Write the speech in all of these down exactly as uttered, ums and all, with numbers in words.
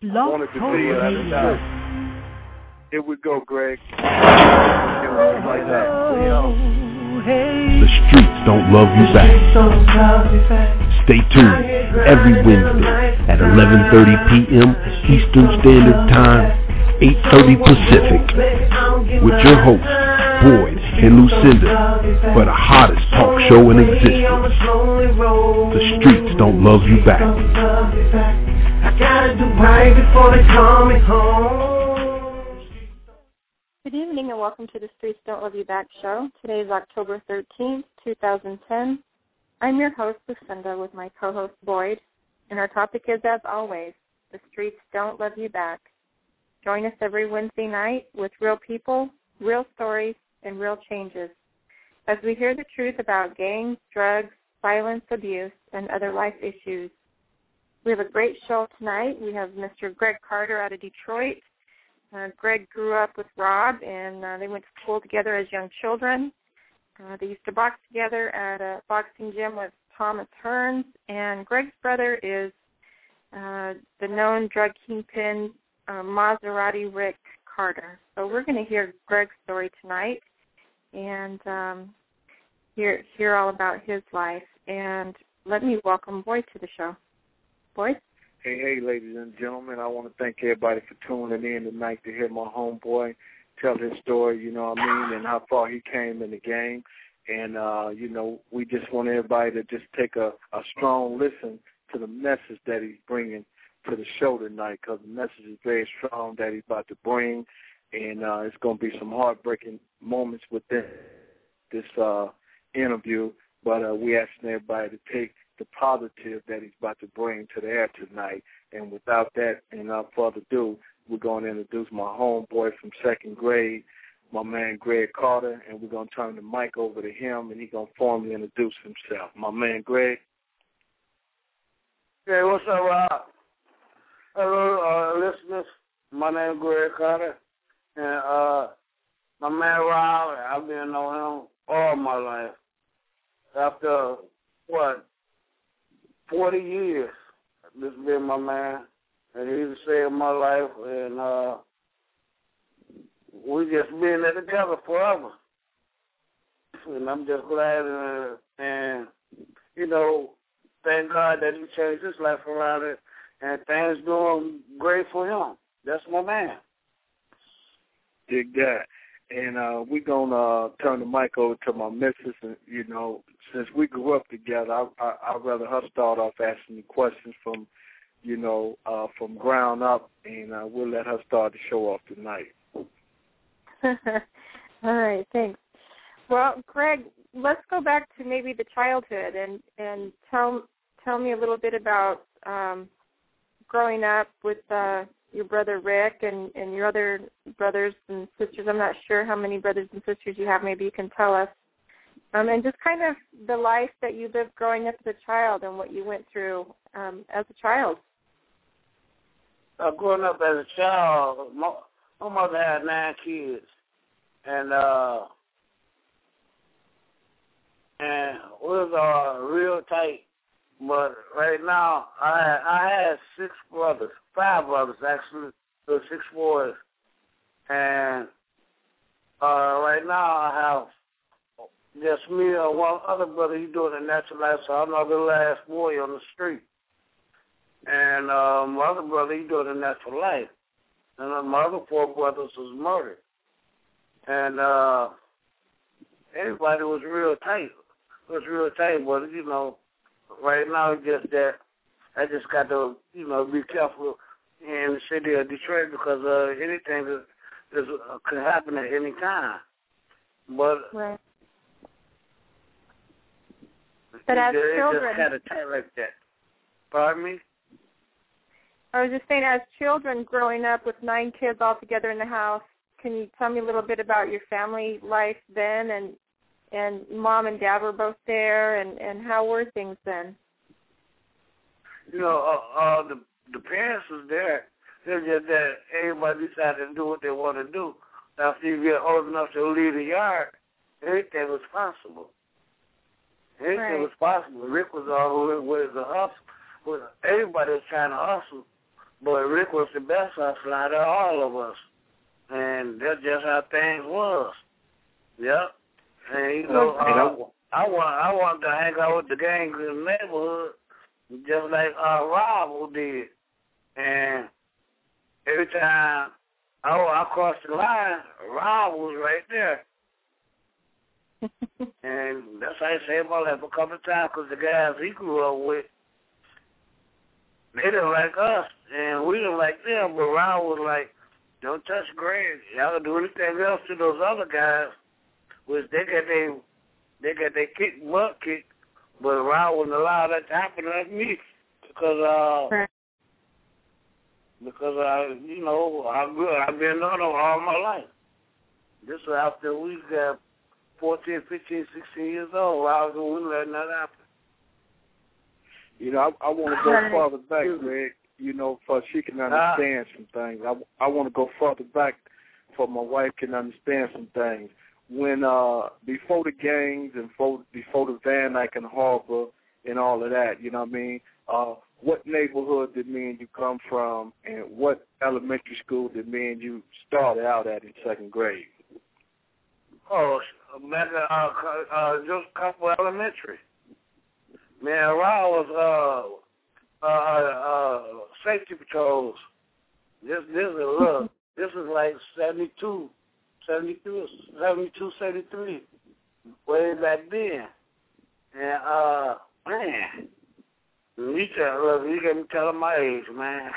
I wanted to see it every time. Here we go, Greg. Like that. The streets don't love you back. Stay tuned every Wednesday at eleven thirty p.m. Eastern Standard Time, eight thirty Pacific, with your hosts, Boyd and Lucinda, for the hottest talk show in existence. The streets don't love you back. I gotta do right before they call me home. Good evening and welcome to the Streets Don't Love You Back show. Today is October thirteenth, twenty ten. I'm your host, Lucinda, with my co-host, Boyd, and our topic is, as always, the streets don't love you back. Join us every Wednesday night with real people, real stories, and real changes as we hear the truth about gangs, drugs, violence, abuse, and other life issues. We have a great show tonight. We have Mister Greg Carter out of Detroit. Uh, Greg grew up with Rob, and uh, they went to school together as young children. Uh, they used to box together at a boxing gym with Thomas Hearns, and Greg's brother is uh, the known drug kingpin uh, Maserati Rick Carter. So we're going to hear Greg's story tonight and um, hear hear all about his life. And let me welcome Boyd to the show. Boyd? Hey, hey, ladies and gentlemen, I want to thank everybody for tuning in tonight to hear my homeboy tell his story, you know what I mean, and how far he came in the game. And, uh, you know, we just want everybody to just take a, a strong listen to the message that he's bringing to the show tonight, because the message is very strong that he's about to bring, and uh, it's going to be some heartbreaking moments within this uh, interview, but uh, we asking everybody to take the positive that he's about to bring to the air tonight. And without that, and without further ado, we're going to introduce my homeboy from second grade, my man Greg Carter, and we're going to turn the mic over to him, and he's going to formally introduce himself. My man Greg. Hey, what's up, Rob? Hello, uh, listeners. My name is Greg Carter, and uh, my man Rob, I've been knowing him all my life. After, what, forty years, this has been my man, and he's saved my life, and uh, we just been there together forever. And I'm just glad, uh, and, you know, thank God that he changed his life around it, and things doing great for him. That's my man. Dig that. And uh, we're going to uh, turn the mic over to my missus. And, you know, since we grew up together, I, I, I'd rather her start off asking the questions from, you know, uh, from ground up, and uh, we'll let her start the show off tonight. All right, thanks. Well, Greg, let's go back to maybe the childhood and, and tell tell me a little bit about um, growing up with uh, your brother Rick and, and your other brothers and sisters. I'm not sure how many brothers and sisters you have. Maybe you can tell us. Um, and just kind of the life that you lived growing up as a child and what you went through um, as a child. Uh, growing up as a child, my, my mother had nine kids. And uh, and we was uh, real tight. But right now, I I had six brothers, five brothers actually, so six boys. And uh, right now I have just me and one other brother. He's doing a natural life, so I'm not the last boy on the street. And uh, my other brother, he's doing a natural life. And uh, my other four brothers was murdered. And uh, everybody was real tight. It was real tight, but, you know, right now it's just that I just got to, you know, be careful in the city of Detroit because uh, anything is, is, uh, could happen at any time. But, right. But as it, children, it just kind of tight like that. Pardon me? I was just saying, as children growing up with nine kids all together in the house, can you tell me a little bit about your family life then, and and mom and dad were both there, and, and how were things then? You know, uh, uh, the the parents was there. It's just that everybody decided to do what they want to do. After you get old enough to leave the yard, everything was possible. Anything right. was possible. Rick was all with a hustle. Everybody was trying to hustle. but Rick was the best hustler out of all of us. And that's just how things was. Yep. And, you know, uh, I want I want to hang out with the gangs in the neighborhood, just like uh, Rob did. And every time I, I crossed the line, Rob was right there. And that's how I saved my life a couple of times, because the guys he grew up with, they didn't like us, and we didn't like them. But Rob was like, don't touch Greg. Y'all can do anything else to those other guys, which they got their they got their kick, butt kicked, but Rob wouldn't allow that to happen like me, because uh, because I, you know, I grew, I've been on them all my life. This was after we got fourteen, fifteen, sixteen years old. I was we letting that happen. You know, I, I want to go further back, Greg. You know, for she can understand some things. I, I want to go further back for my wife can understand some things. When, uh, before the gangs and before, before the Van Dyke and Harbor and all of that, you know what I mean, uh, what neighborhood did me and you come from, and what elementary school did me and you started out at in second grade? Oh, back at uh, uh, just a couple elementary. Man, Raw was uh, uh, uh, safety patrols. This, this is look. This is like seventy-two, seventy-two, seventy-two, seventy-three, way back then. And uh, man, you tell, look, you got me telling my age, man.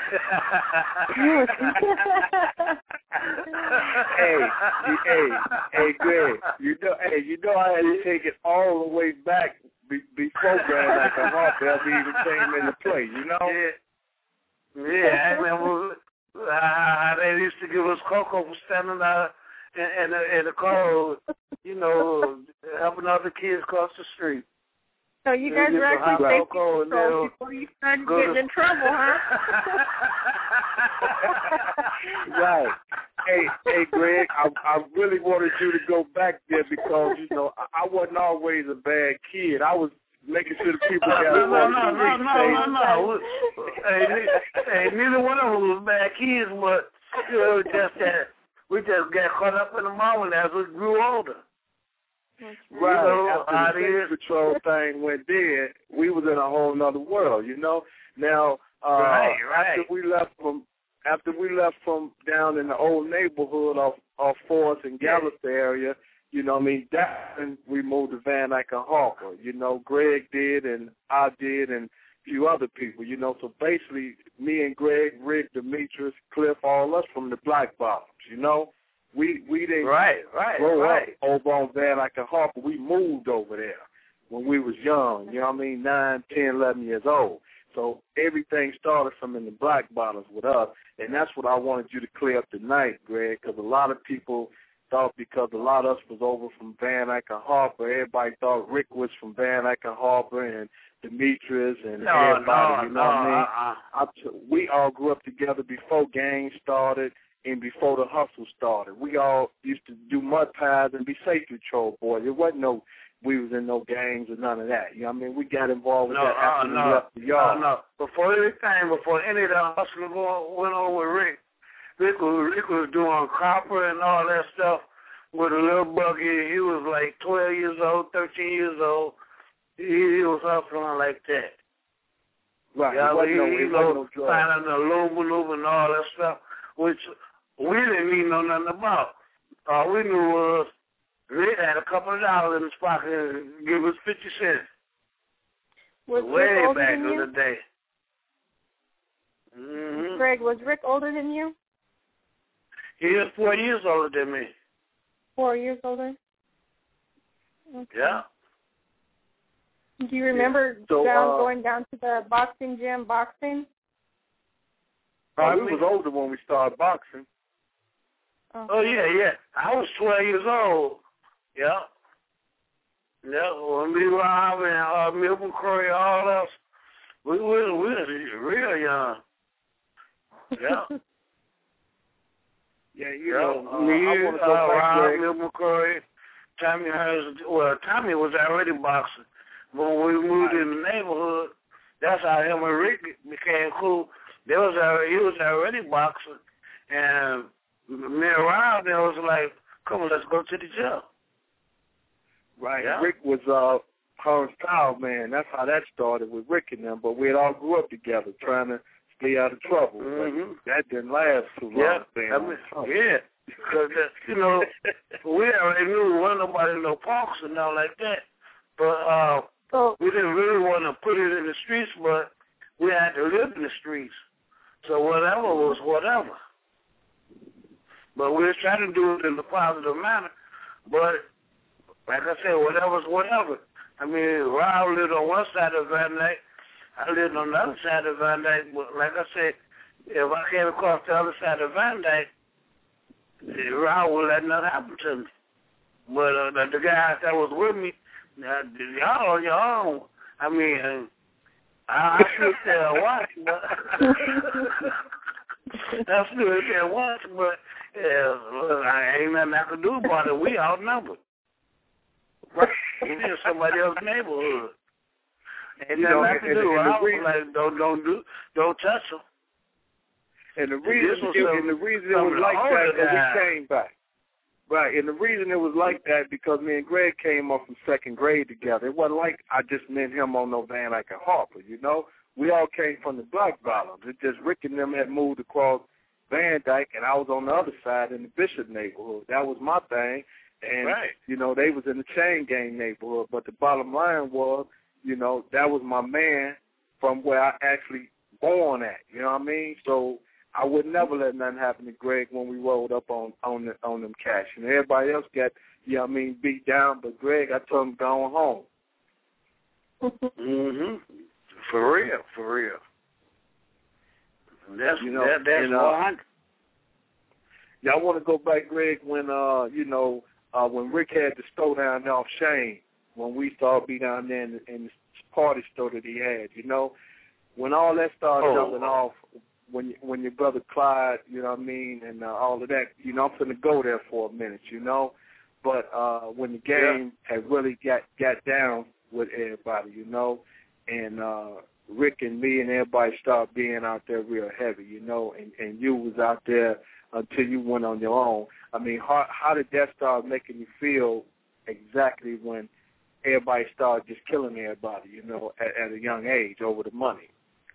hey, you, hey, hey, Greg, you know, hey, you know, I had to take it all the way back be, before Grand like a Harper even came into play, you know? Yeah, yeah, I remember how they used to give us cocoa for standing out in, in, the, in the cold, you know, helping other kids cross the street. So you guys were actually safety patrols before you started getting in trouble, huh? Right. Hey, hey, Greg, I, I really wanted you to go back there because, you know, I, I wasn't always a bad kid. I was making sure the people got no, no, on no, the street. No, no, no, no. Hey, hey, neither one of them was bad kids, but you know, just that we just got caught up in the moment as we grew older. Right. You know, after the safety patrol thing went dead, we was in a whole nother world, you know. Now, uh, right, right. after we left from after we left from down in the old neighborhood of of Forest and Gallup yeah. area, you know, what I mean, then we moved to Van Dyke and Harper. You know, Greg did, and I did, and a few other people. You know, so basically, me and Greg, Rick, Demetrius, Cliff, all us from the Black Bottoms. You know. We we didn't right, right, grow right. up over on Van Dyke and Harper. We moved over there when we was young, you know what I mean, nine, ten, eleven years old. So everything started from in the Black Bottoms with us, and that's what I wanted you to clear up tonight, Greg, because a lot of people thought because a lot of us was over from Van Dyke and Harper, everybody thought Rick was from Van Dyke and Harper and Demetrius and no, everybody, no, you know no, what I mean? Uh-uh. I t- we all grew up together before gangs started. And before the hustle started, we all used to do mud pies and be safety patrol boys. It wasn't no, we was in no gangs or none of that. You know what I mean? We got involved with no, that after uh, we no, left the yard. No, no. Before anything, before any of the hustling went on with Rick, Rick was, Rick was doing copper and all that stuff with a little buggy. He was like twelve years old, thirteen years old. He, he was hustling like that. Right. Yeah, it wasn't he, no, he it know, wasn't no finding the aluminum and all that stuff, which we didn't even know nothing about. All we knew was Rick had a couple of dollars in his pocket and give us fifty cents. Was Way Rick older back than in you? the day. Mm-hmm. Greg, was Rick older than you? He is four years older than me. Four years older? Okay. Yeah. Do you remember So, down, uh, going down to the boxing gym boxing? Oh, we was older when we started boxing. Oh, Oh, yeah, yeah. I was twelve years old. Yeah. Yeah, when we were out in uh, Milton Curry, all us, we were, we were real young. Yeah. Yeah, you yeah. know, uh, Me, I want to go uh, back, Rob, Greg. Milton Curry, Tommy Hurst. Well, Tommy was already boxing. But when we moved Right. in the neighborhood, that's how him and Rick became cool. there was a, he was already boxing, and me around there was like, come on, let's go to the gym. Right. Yeah. Rick was uh, her style man. That's how that started with Rick and them. But we had all grew up together, trying to stay out of trouble. Mm-hmm. But that didn't last too long. Yeah, staying I out mean, of trouble. yeah. Because, you know, we already knew wasn't nobody no punks and all like that. But uh, So, we didn't really want to put it in the streets, but we had to live in the streets. So whatever was whatever. But we were trying to do it in a positive manner. But like I said, whatever's whatever. I mean, Raul lived on one side of Van Dyke. I lived on the other side of Van Dyke. But like I said, if I came across the other side of Van Dyke, Raul would let nothing happen to me. But uh, the, the guys that was with me, uh, y'all on your own. I mean, uh, I, I stood there and watched, but I stood there and watched, but uh, look, I ain't nothing I could do about it. We outnumbered. Right. We in somebody else's neighborhood. Ain't nothing I could do. I was like, don't, don't do, don't touch them. And the reason, was it, some, and the reason it was like that, guys. we came back. Right, and the reason it was like that because me and Greg came up from second grade together. It wasn't like I just met him on no van like a Harper, you know. We all came from the Black Bottoms. It just Rick and them had moved across Van Dyke, and I was on the other side in the Bishop neighborhood. That was my thing. And, right. you know, they was in the Chain Gang neighborhood. But the bottom line was, you know, that was my man from where I actually born at, you know what I mean? So I would never let nothing happen to Greg when we rolled up on on, the, on them cash. And everybody else got, you know what I mean, beat down. But Greg, I told him going home. Mm-hmm. For real, for real. That's, you know, that, that's and, uh, one hundred. Y'all want to go back, Greg, when, uh, you know, uh, when Rick had the store down there off Shane, when we started be down there in the, in the party store that he had, you know, when all that started oh. jumping off, when when your brother Clyde, you know what I mean, and uh, all of that, you know, I'm going to go there for a minute, you know, but uh, when the game yeah. had really got, got down with everybody, you know, and uh, Rick and me and everybody started being out there real heavy, you know, and, and you was out there until you went on your own. I mean, how, how did that start making you feel exactly when everybody started just killing everybody, you know, at, at a young age over the money?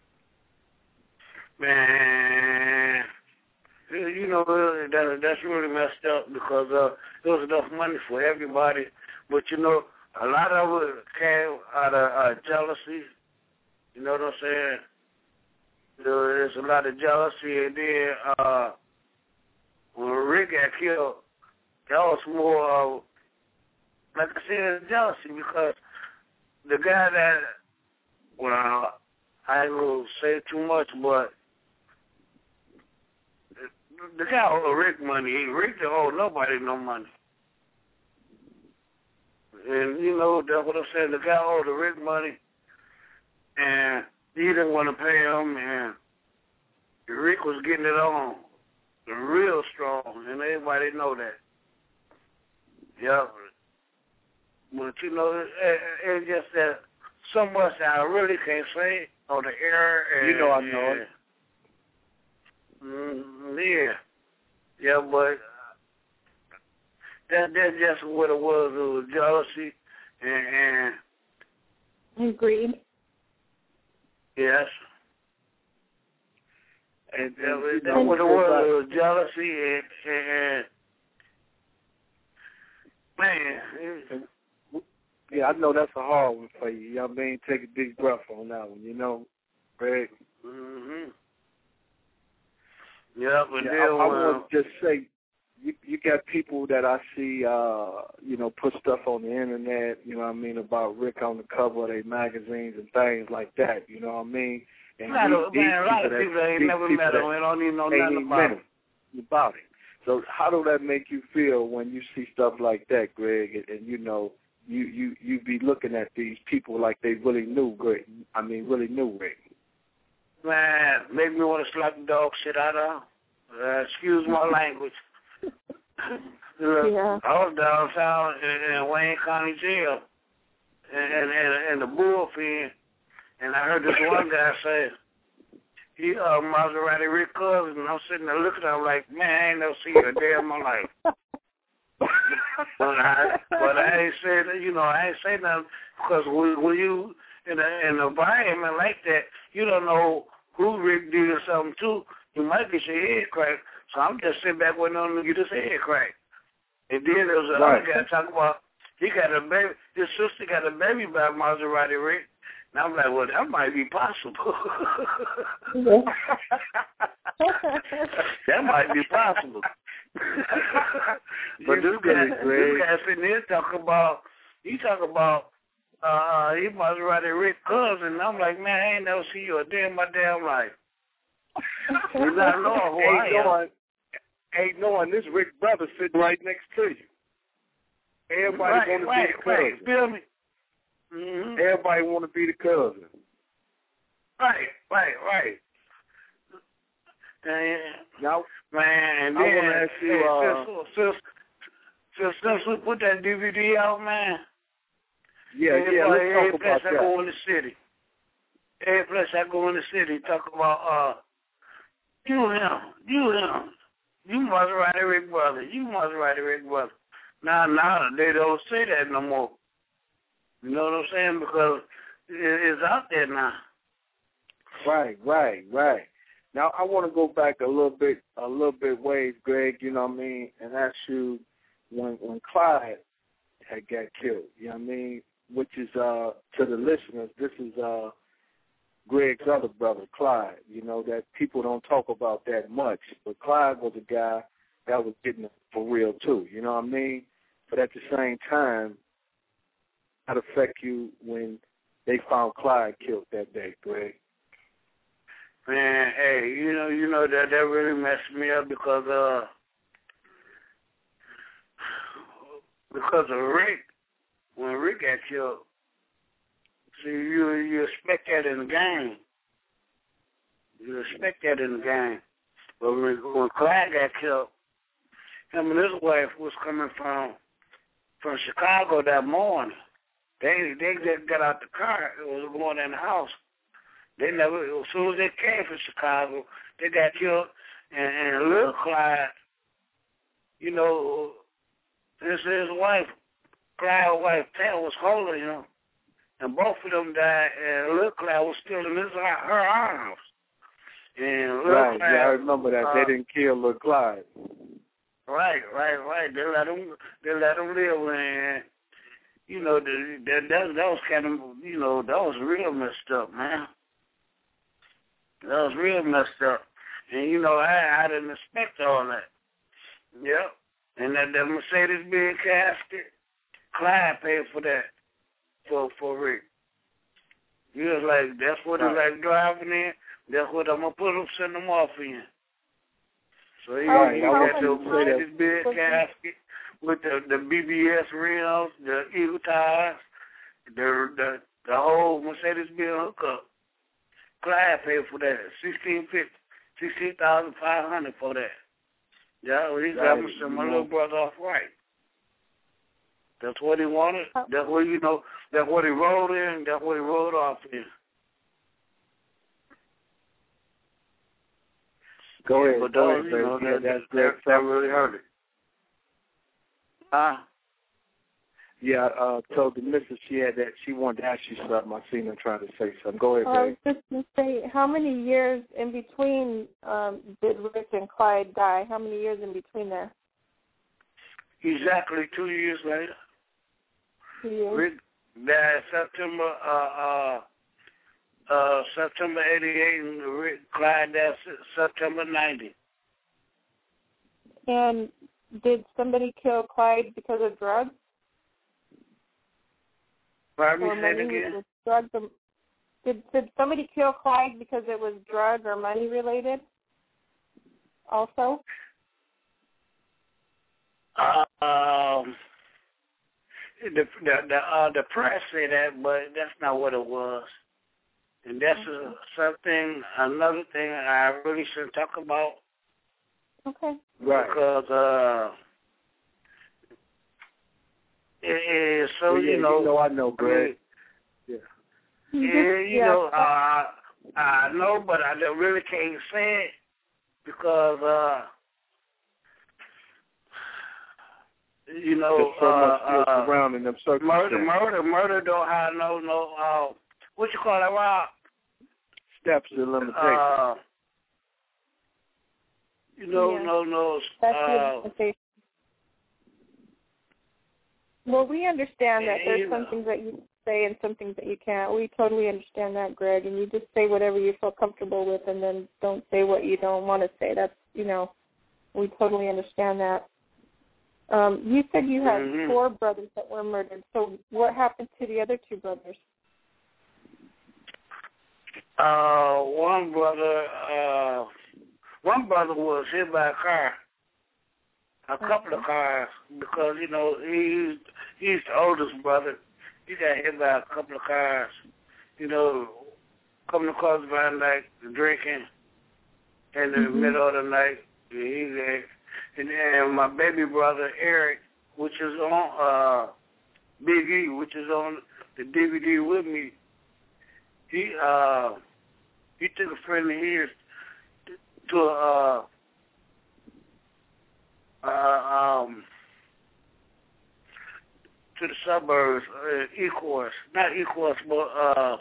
Man, you know, that, that's really messed up because uh, there was enough money for everybody. But, you know, a lot of it came out of uh, jealousy. You know what I'm saying? There's a lot of jealousy. And then uh, when Rick got killed, that was more of, like I said, jealousy because the guy that, well, I ain't going to say too much, but the guy owed Rick money. Rick didn't owe nobody no money. And, you know, that's what I'm saying. The guy owed Rick money, and he didn't want to pay him, and Rick was getting it on real strong, and everybody know that. Yeah. But, you know, it, it, it's just that so much that I really can't say on the air. And, you know I know it. Mm, yeah. Yeah, but that, that's just what it was. It was jealousy and... and greed. Yes. And, and yeah, you that's know, what it was. It was jealousy and... and man... And, yeah, I know that's a hard one for you. You know what I mean? Take a deep breath on that one, you know, Greg. Mm-hmm. Yep, and yeah, then, I, I uh, want to just say, you, you got people that I see, uh, you know, put stuff on the internet, you know what I mean, about Rick on the cover of their magazines and things like that, you know what I mean? And man, these, man, these a lot of that, people ain't never people met him and don't even know ain't nothing even about him. him. About it. So how do that make you feel when you see stuff like that, Greg, and, and you know, you, you, you be looking at these people like they really knew Greg, I mean, really knew Rick? Man, make me want to slap the dog shit out of him. Uh, excuse my language. Yeah. I was downtown in, in Wayne County Jail, and in, in, in the bullpen, and I heard this one guy say, he uh, Maserati Rick Cousin, and I'm sitting there looking at him like, man, I ain't never seen you a day in my life. but I, but I ain't said, you know, I ain't say nothing because when, when you in a, in an environment like that, you don't know who Rick did something to. You might get your head cracked. So I'm just sitting back waiting on him to get his head cracked. And then there was another right. guy talking about he got a baby. His sister got a baby by Maserati Rick. And I'm like, well, that might be possible. That might be possible. But this guy, this guy sitting there talking about, he talking about, uh, he Maserati Rick cousin. And I'm like, man, I ain't never seen you a day in my damn life. You not know who I am. Knowing, ain't knowing this Rick brother sitting right next to you. Everybody right, want to right, be the cousin. Right, feel me? Mm-hmm. Everybody want to be the cousin. Right, right, right. And, now, man, and then, I want to ask you, hey, uh, since, since, since, since we put that D V D out, man. Yeah, every, yeah, let's every talk place about I that. go in the city. Every place I go in the city, talk about, uh, you him, you him, you Maserati Rick brother, you Maserati Rick brother. Now, now they don't say that no more. You know what I'm saying? Because it's out there now. Right, right, right. Now I want to go back a little bit, a little bit ways, Greg. You know what I mean, and ask you when when Clyde had got killed. You know what I mean, which is uh to the listeners, this is uh Greg's other brother, Clyde. You know that people don't talk about that much, but Clyde was a guy that was getting it for real too. You know what I mean? But at the same time, how it affect you when they found Clyde killed that day, Greg? Man, hey, you know, you know that that really messed me up because uh, because of Rick. When Rick got killed, see, you you expect that in the game. You expect that in the game. But when, when Clyde got killed, him and his wife was coming from from Chicago that morning. They they just got out the car. It was going in the house. They never. As soon as they came from Chicago, they got killed. And, and little Clyde, you know, this his wife, Clyde's wife, Pat was holding him, and both of them died. And little Clyde was still in his her arms. And little right, Clyde, yeah, I remember that. Uh, they didn't kill little Clyde. Right, right, right. They let him. They let him live, and you know, the, the, that that was kind of, you know, that was real messed up, man. That was real messed up, and you know, I I didn't expect all that. Yep, and that, that Mercedes-Benz casket, Clyde paid for that, for for Rick. He was like, that's what he right. like driving in. That's what I'm gonna put him, send him off in. So he, right. he I got the Mercedes-Benz casket with the, the B B S rims, the Eagle tires, the the the whole Mercedes-Benz hookup. Clyde paid for that, sixteen fifty, sixteen thousand five hundred for that. Yeah, well, he got me some my little brother off right. That's what he wanted. That's what you know. That's what he rode in. That's what he rode off in. Go ahead. But Go those, ahead, you know, yeah, that, that's that, that, that really hurt it. Huh? Yeah, uh, told the missus she had that. She wanted to ask you something. I seen her trying to say something. Go ahead, I was babe. just going to say, how many years in between um, did Rick and Clyde die? How many years in between there? Exactly two years later. Two years. Rick died September, uh, uh, uh, September eighty-eight, and Rick Clyde died September ninety. And did somebody kill Clyde because of drugs? Pardon or me, money say it again? was drugs or, did, did somebody kill Clyde because it was drug or money related also? Uh, um, the the the, uh, the press say that, but that's not what it was. And that's Okay. uh, something, another thing I really shouldn't talk about. Okay. Right. Because uh, it is so, well, yeah, you know. You know, I know, Greg. Yeah. Yeah, you yeah. know, uh, I know, but I really can't say it because, uh, you know, there's so uh, much still uh, surrounding them circumstances. Murder, murder, murder don't have no, no, uh, what you call that, Rob? Steps to limitation. Uh, you know, Yeah. no, no. That's uh, your limitation. Well, we understand that there's you some know. things that you say and some things that you can't. We totally understand that, Greg, and you just say whatever you feel comfortable with and then don't say what you don't want to say. That's, you know, we totally understand that. Um, you said you had mm-hmm. four brothers that were murdered. So what happened to the other two brothers? Uh, one brother, uh, one brother was hit by a car. A couple of cars, because, you know, he, he's the oldest brother. He got hit by a couple of cars, you know, coming across the van night, drinking in the Mm-hmm. middle of the night. He there. And then my baby brother, Eric, which is on uh, Big E, which is on the D V D with me, he uh, he took a friend of his to a, uh, uh, um, to the suburbs, uh, Ecorse, not Ecorse, but uh,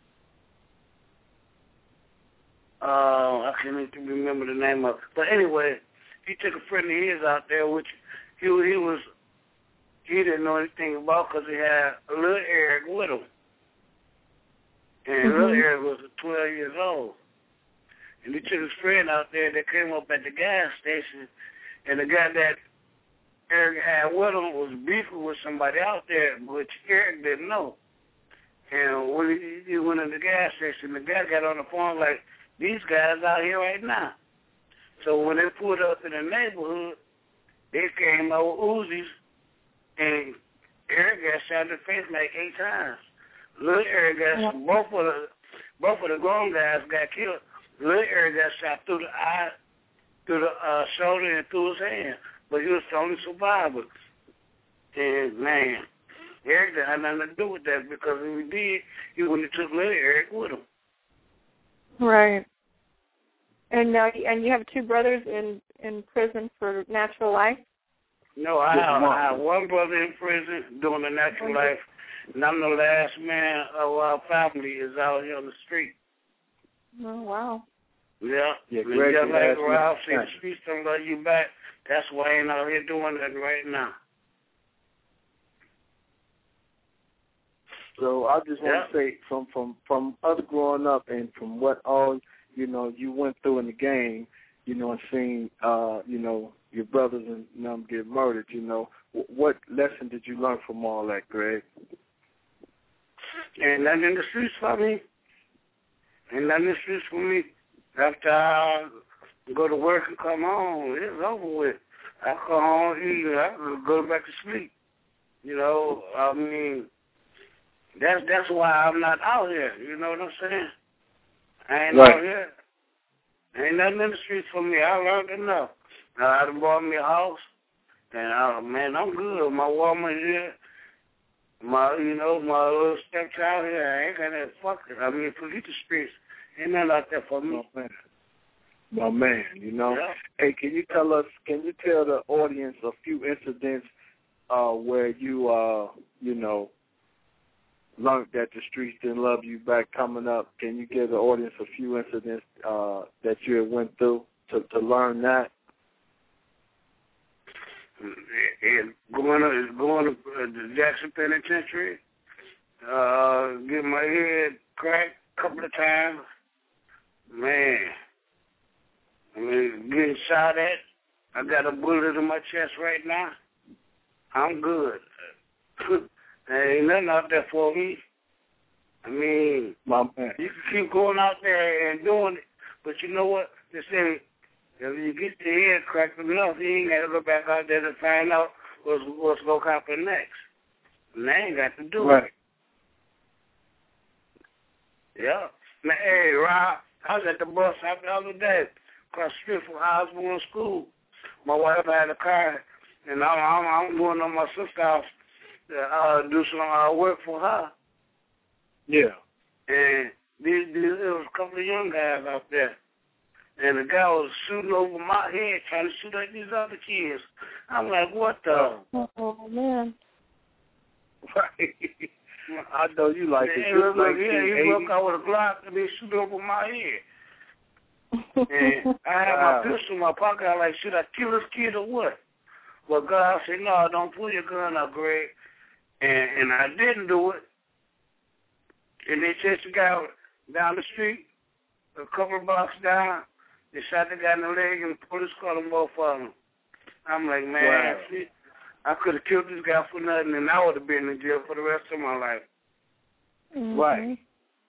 uh, I can't even remember the name of it. But anyway, he took a friend of his out there, which he he was he didn't know anything about because he had a little Eric with him, and Mm-hmm. little Eric was twelve years old, and he took his friend out there. They came up at the gas station, and the guy that Eric had with him was beefing with somebody out there, which Eric didn't know. And when he, he went in the gas station, the guy got on the phone like, these guys out here right now. So when they pulled up in the neighborhood, they came out with Uzis, and Eric got shot in the face like eight times. Little Eric got Yeah. both of the both of the grown guys got killed. Little Eric got shot through the eye, through the uh, shoulder, and through his hand. But he was the only survivor. And, man, Eric didn't have nothing to do with that because if he did, he wouldn't have took little Eric with him. Right. And now, and you have two brothers in, in prison for natural life? No, I Just have, one. I have one brother in prison doing the natural Okay. life, and I'm the last man of our family is out here on the street. Oh, wow. Yeah. Yeah, and Greg, just you like asked me Ralph to said, the check. streets don't love you back. That's why I ain't out here doing that right now. So I just want Yeah. to say, from, from, from us growing up and from what all, you know, you went through in the game, you know, and seeing, uh, you know, your brothers and them get murdered, you know, w- what lesson did you learn from all that, Greg? Ain't nothing in the streets for me. Ain't nothing in the streets for me. After I go to work and come home, it's over with. I come home, eat, I go back to sleep. You know, I mean, that's that's why I'm not out here. You know what I'm saying? I ain't Right. out here. Ain't nothing in the streets for me. I learned enough. I done bought me a house, and uh, man, I'm good. My woman here, my you know my little stepchild here. I ain't got that fucking. I mean, forget the streets. Ain't nothing out there for me. My man. My man, you know. Yeah. Hey, can you tell us, can you tell the audience a few incidents uh, where you, uh, you know, learned that the streets didn't love you back coming up? Can you give the audience a few incidents uh, that you had went through to, to learn that? And going to going to uh, the Jackson Penitentiary, uh, get my head cracked a couple of times. Man, I mean, getting shot at. I got a bullet in my chest right now. I'm good. There ain't nothing out there for me. I mean, My man. you can keep going out there and doing it, but you know what? They say if you get your head cracked enough, you ain't got to go back out there to find out what's, what's going to happen next. And they ain't got to do Right. it. Yeah. Now, hey, Rob, I was at the bus stop the other day, across the street from how I was going to school. My wife had a car, and I'm, I'm, I'm going to my sister's house to uh, do some uh, work for her. Yeah. And these, these, there was a couple of young guys out there. And the guy was shooting over my head, trying to shoot at these other kids. I'm like, what the? Oh, man. Right. I know you like it. It looked like, yeah, he broke out with a Glock and they shoot over my head. And I had wow. my pistol in my pocket. I like, should I kill this kid or what? Well, God said, no, don't pull your gun up, Greg. And, and I didn't do it. And they chased the guy down the street, a couple of blocks down. They shot the guy in the leg and the police caught them both of them. I'm like, man, wow. see, I could have killed this guy for nothing and I would have been in jail for the rest of my life. Mm-hmm. Right.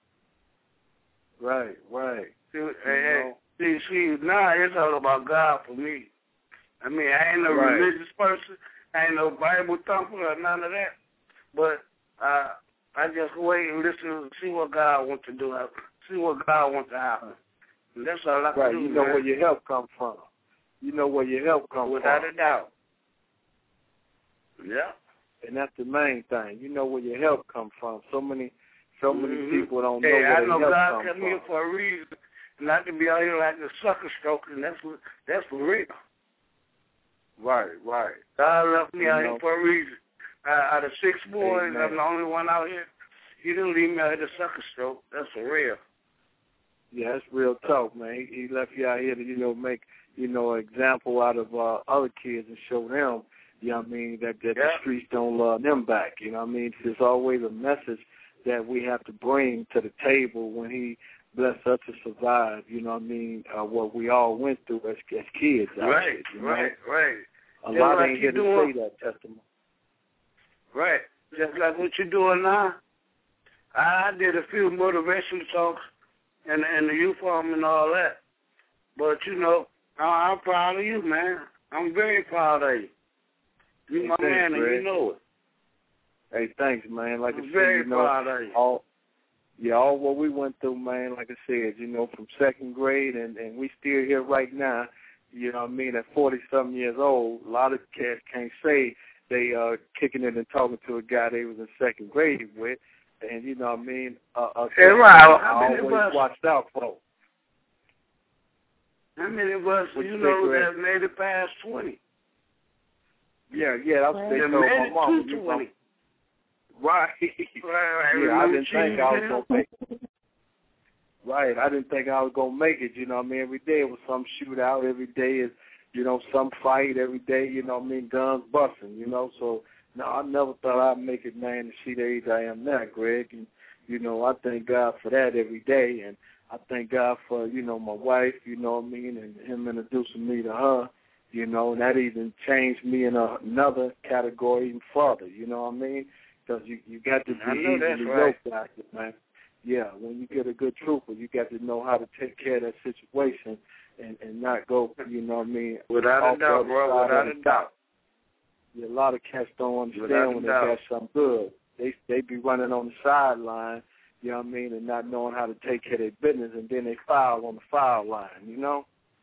Right, right. See, hey, see, see, now it's all about God for me. I mean, I ain't no right. religious person. I ain't no Bible thumper or none of that. But uh, I just wait and listen and see what God wants to do, see what God wants to happen. And that's all I can right. do, You know man. where your help come from. You know where your help come Without from. Without a doubt. Yeah. And that's the main thing. You know where your help come from. So many, so many mm-hmm. people don't hey, know where I their know help God come kept from. me here for a reason, not to be out here like a sucker stroking. That's that's for real. Right, right. God left me you out know. here for a reason. Uh, out of six boys, Amen. I'm the only one out here. He didn't leave me out here to sucker stroke. That's for real. Yeah, that's real talk, man. He, he left you out here to, you know, make, you know, an example out of uh, other kids and show them, you know what I mean, that, that yeah. the streets don't love them back. You know what I mean? There's always a message that we have to bring to the table when he blessed us to survive, you know what I mean, uh, what we all went through as, as kids. Right, actually, you know? right, right. A Just lot like ain't here to doing, say that testimony. Right. Just like what you're doing now. I did a few motivational talks and and the youth home and all that. But, you know, I'm proud of you, man. I'm very proud of you. You Hey, my thanks, man, and Greg. you know it. Hey, thanks, man. Like I'm I said, very you know, proud of you. all, yeah, all what we went through, man, like I said, you know, from second grade, and, and we still here right now, you know what I mean, at forty-something years old, a lot of cats can't say they uh kicking it and talking to a guy they was in second grade with, and you know what I mean, uh, uh hey, wow, I how many always of us, watched out for. How many of us, What you you know, think, Greg? that made it past twenty? Yeah, yeah, that's what they That told made my it mom. to You know, twenty. right. Right, right. Yeah, I Remember didn't think I was Cheese going to make it. Right, I didn't think I was going to make it, you know what I mean? Every day it was some shootout. Every day is, you know, some fight. Every day, you know what I mean, guns busting, you know. So, no, I never thought I'd make it, man, to see the age I am now, Greg. And, you know, I thank God for that every day. And I thank God for, you know, my wife, you know what I mean, and him introducing me to her, you know, and that even changed me in a, another category even further, you know what I mean? Because you, you got to be I know that's easily right. yoked out there, man. Yeah, when you get a good trooper, you got to know how to take care of that situation and, and not go, you know what I mean? Without a doubt, bro, without a doubt. Yeah, a lot of cats don't understand Without when a they doubt. got something good. They they be running on the sideline, you know what I mean, and not knowing how to take care of their business, and then they foul on the foul line, you know?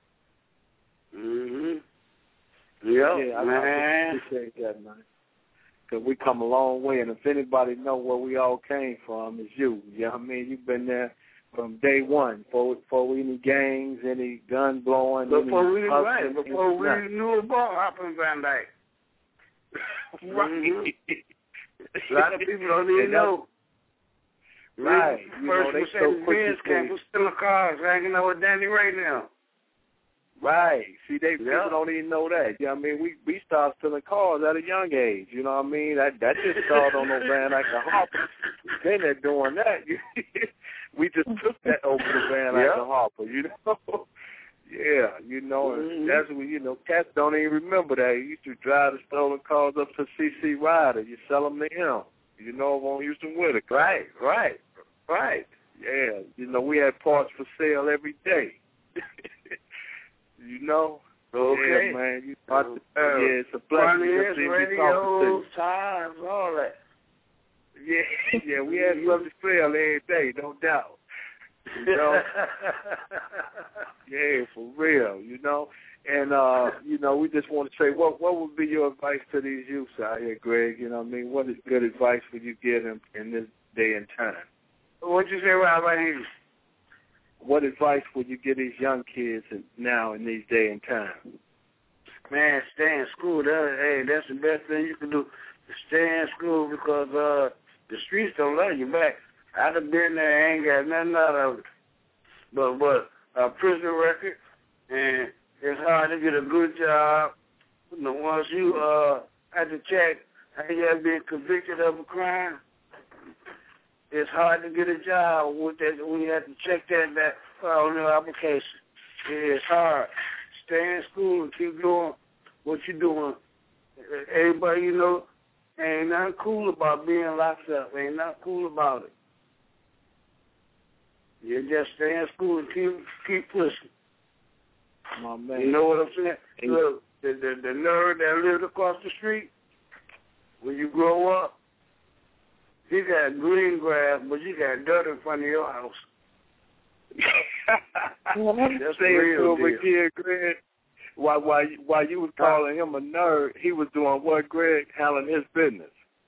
Mm-hmm. Yep, yeah, I, man. I appreciate that, man. Because we come a long way, and if anybody know where we all came from, it's you. You know what I mean? You've been there from day one, before, before any gangs, any gun blowing, Before any we hustling, right, before we nothing. knew about hopping Van Dyke. Right. Mm-hmm. A lot of people don't even know. Right. You know, First they Mercedes so quick Benz to came say, from stealing cars, hanging out with Danny right now. right. See, they Yep. people don't even know that. You know what I mean? We we started stealing cars at a young age. You know what I mean? That that just started on no Van Dyke and Harper. Then they're doing that. We just took that over to Van Dyke Yep. and Harper. You know? Yeah, you know, Mm-hmm. and that's when, you know, cats don't even remember that. You used to drive the stolen cars up to C C Ryder. You sell them to him. You know, on Houston Whitaker. Right, right, right. Yeah, you know, we had parts for sale every day. You know? Okay. Yeah, man. You, I, Uh, yeah, it's a blessing to Funniest, see me talking to radios, you. tires, all that. Yeah, yeah, we had something to sell every day, no doubt. You know? Yeah, for real, you know. And, uh, you know, we just want to say, what what would be your advice to these youths out here, Greg? You know what I mean? What is good advice would you give them in this day and time? What you say, Rabbi? What advice would you give these young kids now in these day and time? Man, stay in school. That, hey, that's the best thing you can do. Stay in school because uh, the streets don't love you back. I'd have been there, ain't got nothing out of it. But but a prison record, and it's hard to get a good job. You know, once you uh have to check, have you ever been convicted of a crime? It's hard to get a job with that when you have to check that that on your application. It's hard. Stay in school and keep doing what you're doing. Everybody, you know, ain't nothing cool about being locked up. Ain't nothing cool about it. You just stay in school and keep keep pushing. My man. You know what I'm saying? Hey. Look, the, the the nerd that lives across the street, when you grow up, you got green grass, but you got dirt in front of your house. That's real deal. Kid, Greg. While while while you was calling him a nerd, he was doing what, Greg? Handling his business.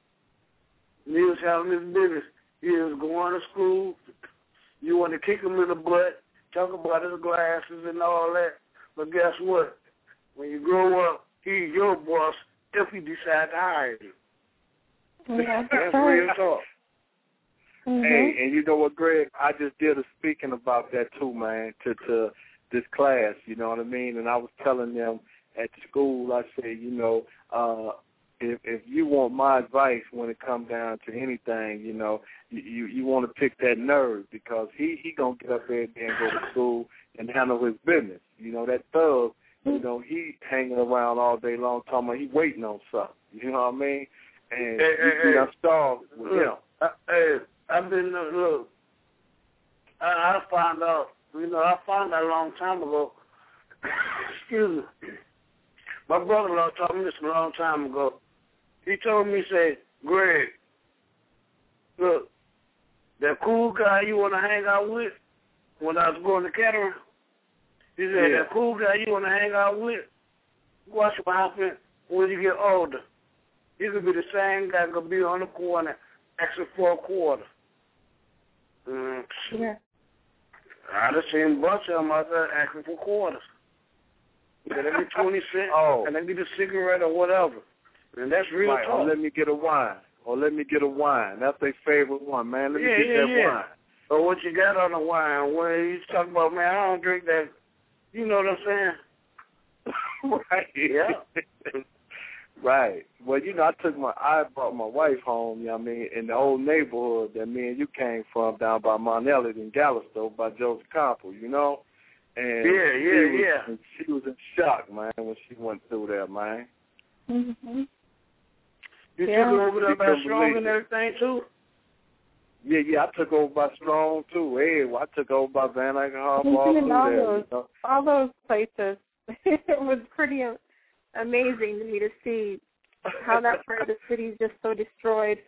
He was handling his business. He was going to school. You want to kick him in the butt, talk about his glasses and all that. But guess what? When you grow up, he's your boss if he decides to hire you. Yeah, that's real talk. Mm-hmm. Hey, and you know what, Greg? I just did a speaking about that too, man, to to this class, you know what I mean? And I was telling them at school, I said, you know, uh, if if you want my advice when it comes down to anything, you know, you you, you want to pick that nerd because he, he going to get up every day and go to school and handle his business. You know, that thug, you know, he hanging around all day long talking about he waiting on something. You know what I mean? And hey, you hey, see, hey. I'm starved with look, him. I, hey, I've been, look, I, I found out, you know, I found out a long time ago, excuse me, my brother-in-law told me this a long time ago. He told me, say, Greg, look, that cool guy you want to hang out with when I was going to Kettering, he said, yeah. that cool guy you want to hang out with, watch what happens when you get older. He could be the same guy could be on the corner asking for a quarter. Mm. Yeah. I just seen a bunch of them out there asking for quarters. Can they be twenty cents? Oh. Can they get a cigarette or whatever? And that's real right. talk. Or let me get a wine. Or let me get a wine. That's their favorite one, man. Let me yeah, get yeah, that yeah. wine. Or what you got on the wine? Where you talking about, man, I don't drink that. You know what I'm saying? Right. Yeah. Right. Well, you know, I took my, I brought my wife home, you know what I mean, in the old neighborhood that me and you came from down by Mount Elliott in Galveston by Joseph Campo, you know? And yeah, she yeah, was, yeah. she was in shock, man, when she went through there, man. Mm-hmm. You yeah. took over there by Strong and everything, too? Yeah, yeah, I took over by Strong, too. Hey, well, I took over by Van Eyck Harbor, all through all there. those, You know? all those places. It was pretty amazing to me to see how that part of the city is just so destroyed.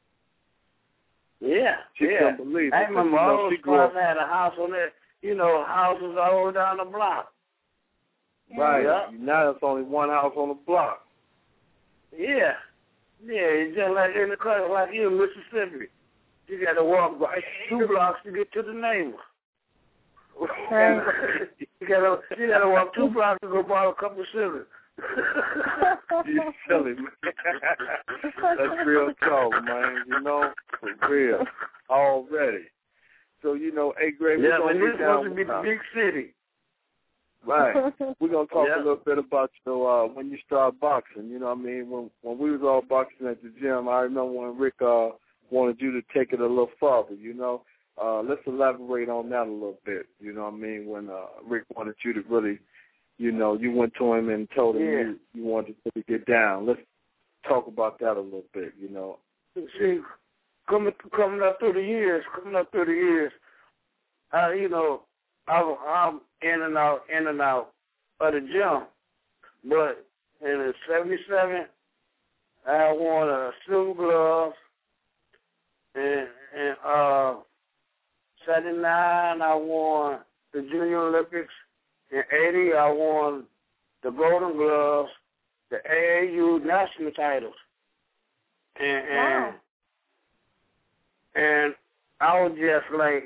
Yeah, she yeah. couldn't believe it. I remember you know, all those spots had a house on there, you know, houses all over down the block. Right. Yeah. Now it's only one house on the block. Yeah. Yeah, it's just like in the country, like here in Mississippi. You got to walk right two blocks to get to the neighbor. Right. you got to you got to walk two blocks to go buy a cup of sugar. You silly, man. That's real talk, man. You know, for real. Already. So, you know, hey, Greg, yeah, we're going to to be down supposed to be the big city. Right. We're going to talk yeah. a little bit about your, uh, when you start boxing. You know what I mean? When when we was all boxing at the gym, I remember when Rick uh, wanted you to take it a little farther, you know. Uh, let's elaborate on that a little bit. You know what I mean? When uh, Rick wanted you to really, you know, you went to him and told him yeah. you, you wanted to really get down. Let's talk about that a little bit, you know. See, coming coming up through the years, coming up through the years, uh, you know, I'm, I'm in and out, in and out of the gym. But in seventy-seven, I won a silver glove, and and uh, seventy-nine, I won the Junior Olympics. In eighty, I won the Golden Gloves, the A A U national titles. And, and, wow. and I was just like,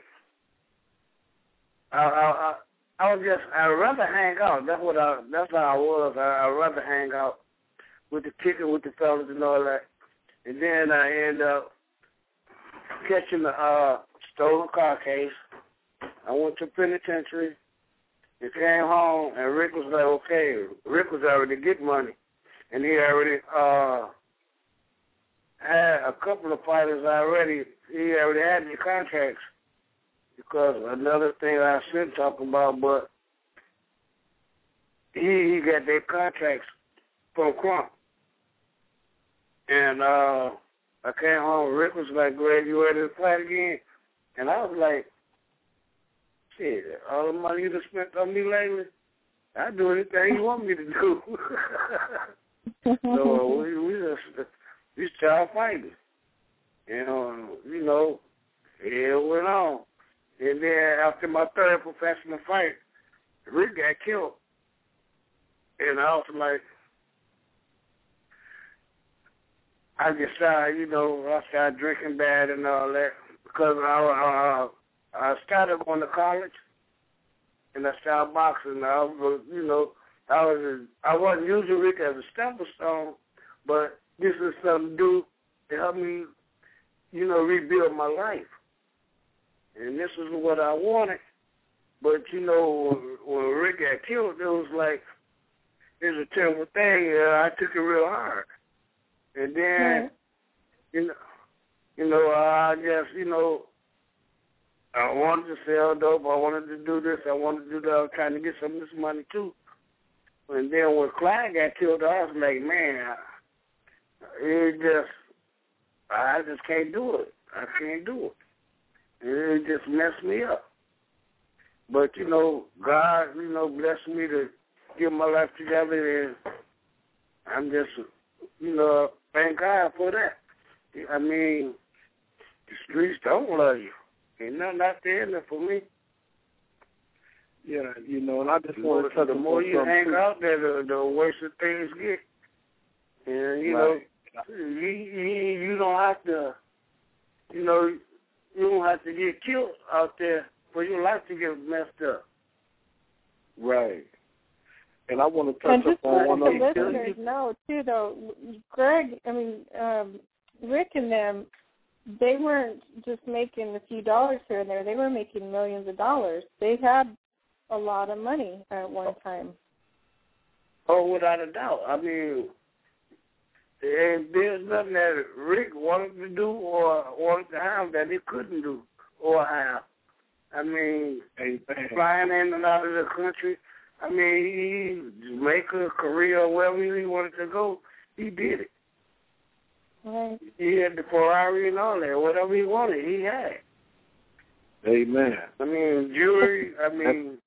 I, I, I, I was just, I'd rather hang out. That's what I, that's how I was. I, I'd rather hang out with the ticket, with the fellas and all that. And then I end up catching the uh, stolen car case. I went to penitentiary and came home, and Rick was like, okay, Rick was already getting money. And he already uh, had a couple of fighters already. He already had the contracts. Because another thing I shouldn't talk about, but he, he got their contracts from Crump. And uh, I came home, Rick was like, Greg, you ready to fight again? And I was like, shit, all the money you just spent on me lately, I do anything you want me to do. So we, we just we started fighting. And, um, you know, it went on. And then after my third professional fight, Rick got killed. And I was like, I decided, you know, I started drinking bad and all that because I, uh, I started going to college and I started boxing. I was, you know, I was I wasn't using Rick as a stepping stone, but this is something to do to help me, you know, rebuild my life. And this is what I wanted. But, you know, when Rick got killed, it was like, it was a terrible thing. Uh, I took it real hard. And then, mm-hmm. you know, you know, I just, you know, I wanted to sell dope. I wanted to do this. I wanted to do that. I was trying to get some of this money, too. And then when Clyde got killed, I was like, man, it just, I just can't do it. I can't do it. It just messed me up. But, you know, God, you know, blessed me to get my life together, and I'm just, you know, thank God for that. I mean, the streets don't love you. Ain't nothing out there in it for me. Yeah, you know, and I just want to touch the more you hang too. out there, the, the worse the things get. And, you right. know, you, you, you don't have to, you know, you don't have to get killed out there for your life to get messed up. Right. And I want to touch and on one of of the listeners know, too, though, Greg, I mean, um, Rick and them, they weren't just making a few dollars here and there. They were making millions of dollars. They had a lot of money at one time. Oh, without a doubt. I mean, there's nothing that Rick wanted to do or wanted to have that he couldn't do or have. I mean, flying in and out of the country, I mean, he, Jamaica, Korea, wherever he wanted to go, he did it. Right. He had the Ferrari and all that. Whatever he wanted, he had. Amen. I mean, jewelry, I mean,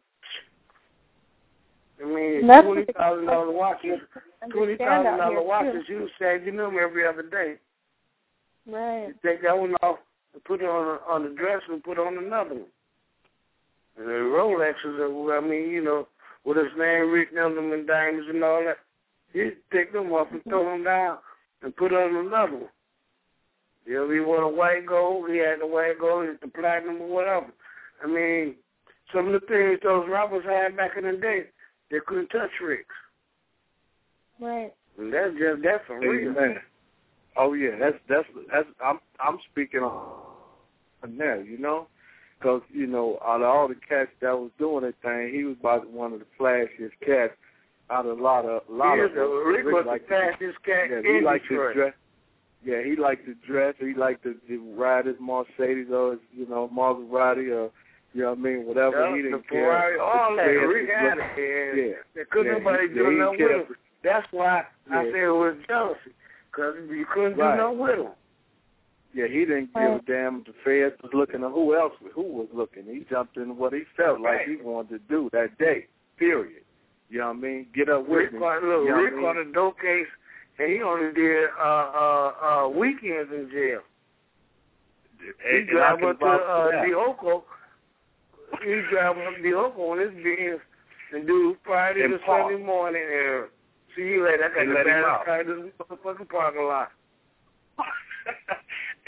I mean, That's twenty thousand dollar watches, twenty thousand dollar watches. You say you them every other day. Right. You take that one off and put it on a, on the dress and put on another one. And the Rolexes, I mean, you know, with his name written on them and diamonds and all that, he'd take them off and throw them down and put on another one. You know, he wanted a white gold, he had the white gold, the platinum or whatever. I mean, some of the things those robbers had back in the day, they couldn't touch Rick's. Right. And that's just that's for real. Amen. Oh yeah, that's that's that's. I'm I'm speaking on that, you know, because you know out of all the cats that was doing that thing, he was about one of the flashiest cats out of a lot of a lot he of. Is a, Rick was the fastest cat yeah, in he liked Detroit. to dress. Yeah, he liked to dress. He liked to, to ride his Mercedes or his, you know, Maserati or. You know what I mean? Whatever, yeah, he didn't the Ferrari, care. all that. Rick had it. Yeah. There couldn't yeah, nobody he, do yeah, nothing with him. That's why yeah. I said it was jealousy, because you couldn't right. do nothing with him. Yeah, he didn't give a damn if the feds was looking or who else who was looking. He jumped in what he felt right. like he wanted to do that day, period. You know what I mean? Get up with Rick me. Look, you know Rick on I mean? a dope case, and he only did uh, uh, uh, weekends in jail. He drive up to uh, Dioko. He drive up to Dioko on his Benz and do Friday and to park. Sunday morning and see you later. I got and the let him baddest out. car in this motherfucking parking lot.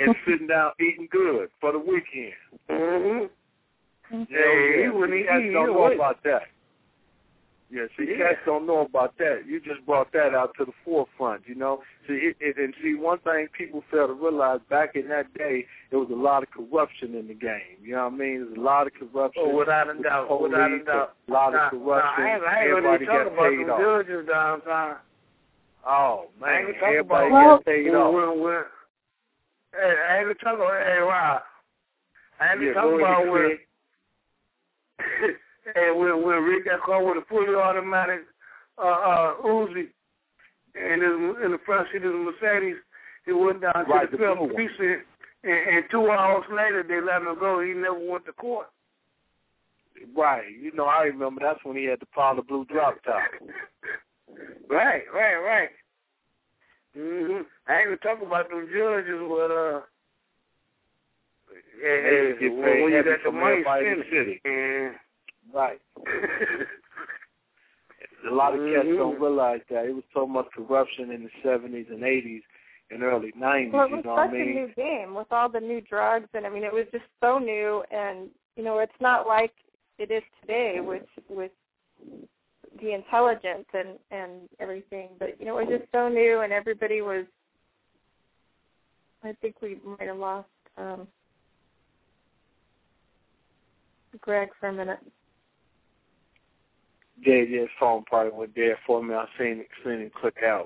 and sitting down eating good for the weekend. Mm-hmm. Yeah, he wouldn't eat. Cats don't know about that. Yeah, see, yeah. cats don't know about that. You just brought that out to the forefront, you know. See, it, it, and see, one thing people fail to realize, back in that day, there was a lot of corruption in the game. You know what I mean? There's a lot of corruption. Oh, without a doubt. Police, without a doubt. A lot nah, of corruption. Nah, I ain't, I ain't everybody really got talking about paid the off. judges downtown. Oh, man. I ain't gonna talk everybody about got paid when, off. when, when, hey, I ain't gonna talk about, hey, Rob. I ain't gonna yeah, talk go about ahead, when, hey, when, when Rick got caught with a fully automatic uh, uh, Uzi and in the front seat of the Mercedes. He went down right, to the fifth precinct, and, and two hours later they let him go. He never went to court. Right. You know, I remember that's when he had the powder blue drop top. Right, right, right. Mm-hmm. I ain't gonna talk about those judges, but uh, yeah, they get when, paid when you heavy got the from money everybody in spent, the city. and right. A lot of cats mm-hmm. don't realize that. It was so much corruption in the seventies and eighties and early nineties, well, it was you know what such I mean? a new game with all the new drugs, and I mean, it was just so new, and, you know, it's not like it is today with with the intelligence and, and everything, but, you know, it was just so new, and everybody was, I think we might have lost um, Greg for a minute. Yeah, yeah, his phone probably went there for me. I seen it, seen it click out.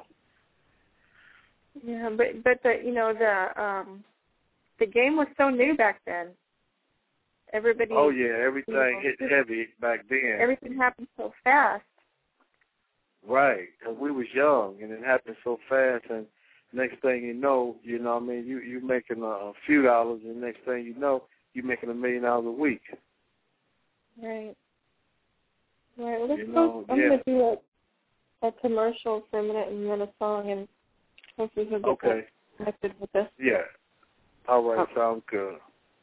Yeah, but but the you know the um, the game was so new back then. Everybody. Oh yeah, everything you know, hit heavy back then. Everything happened so fast. Right, because we was young, and it happened so fast, and next thing you know, you know what I mean, you you making a, a few dollars, and next thing you know, you making a million dollars a week. Right. Right. Well, let's you go. know, I'm yeah. gonna do a, a commercial for a minute and then a song, and hopefully he'll get okay. connected with this. Yeah. All right. Oh. Sounds good.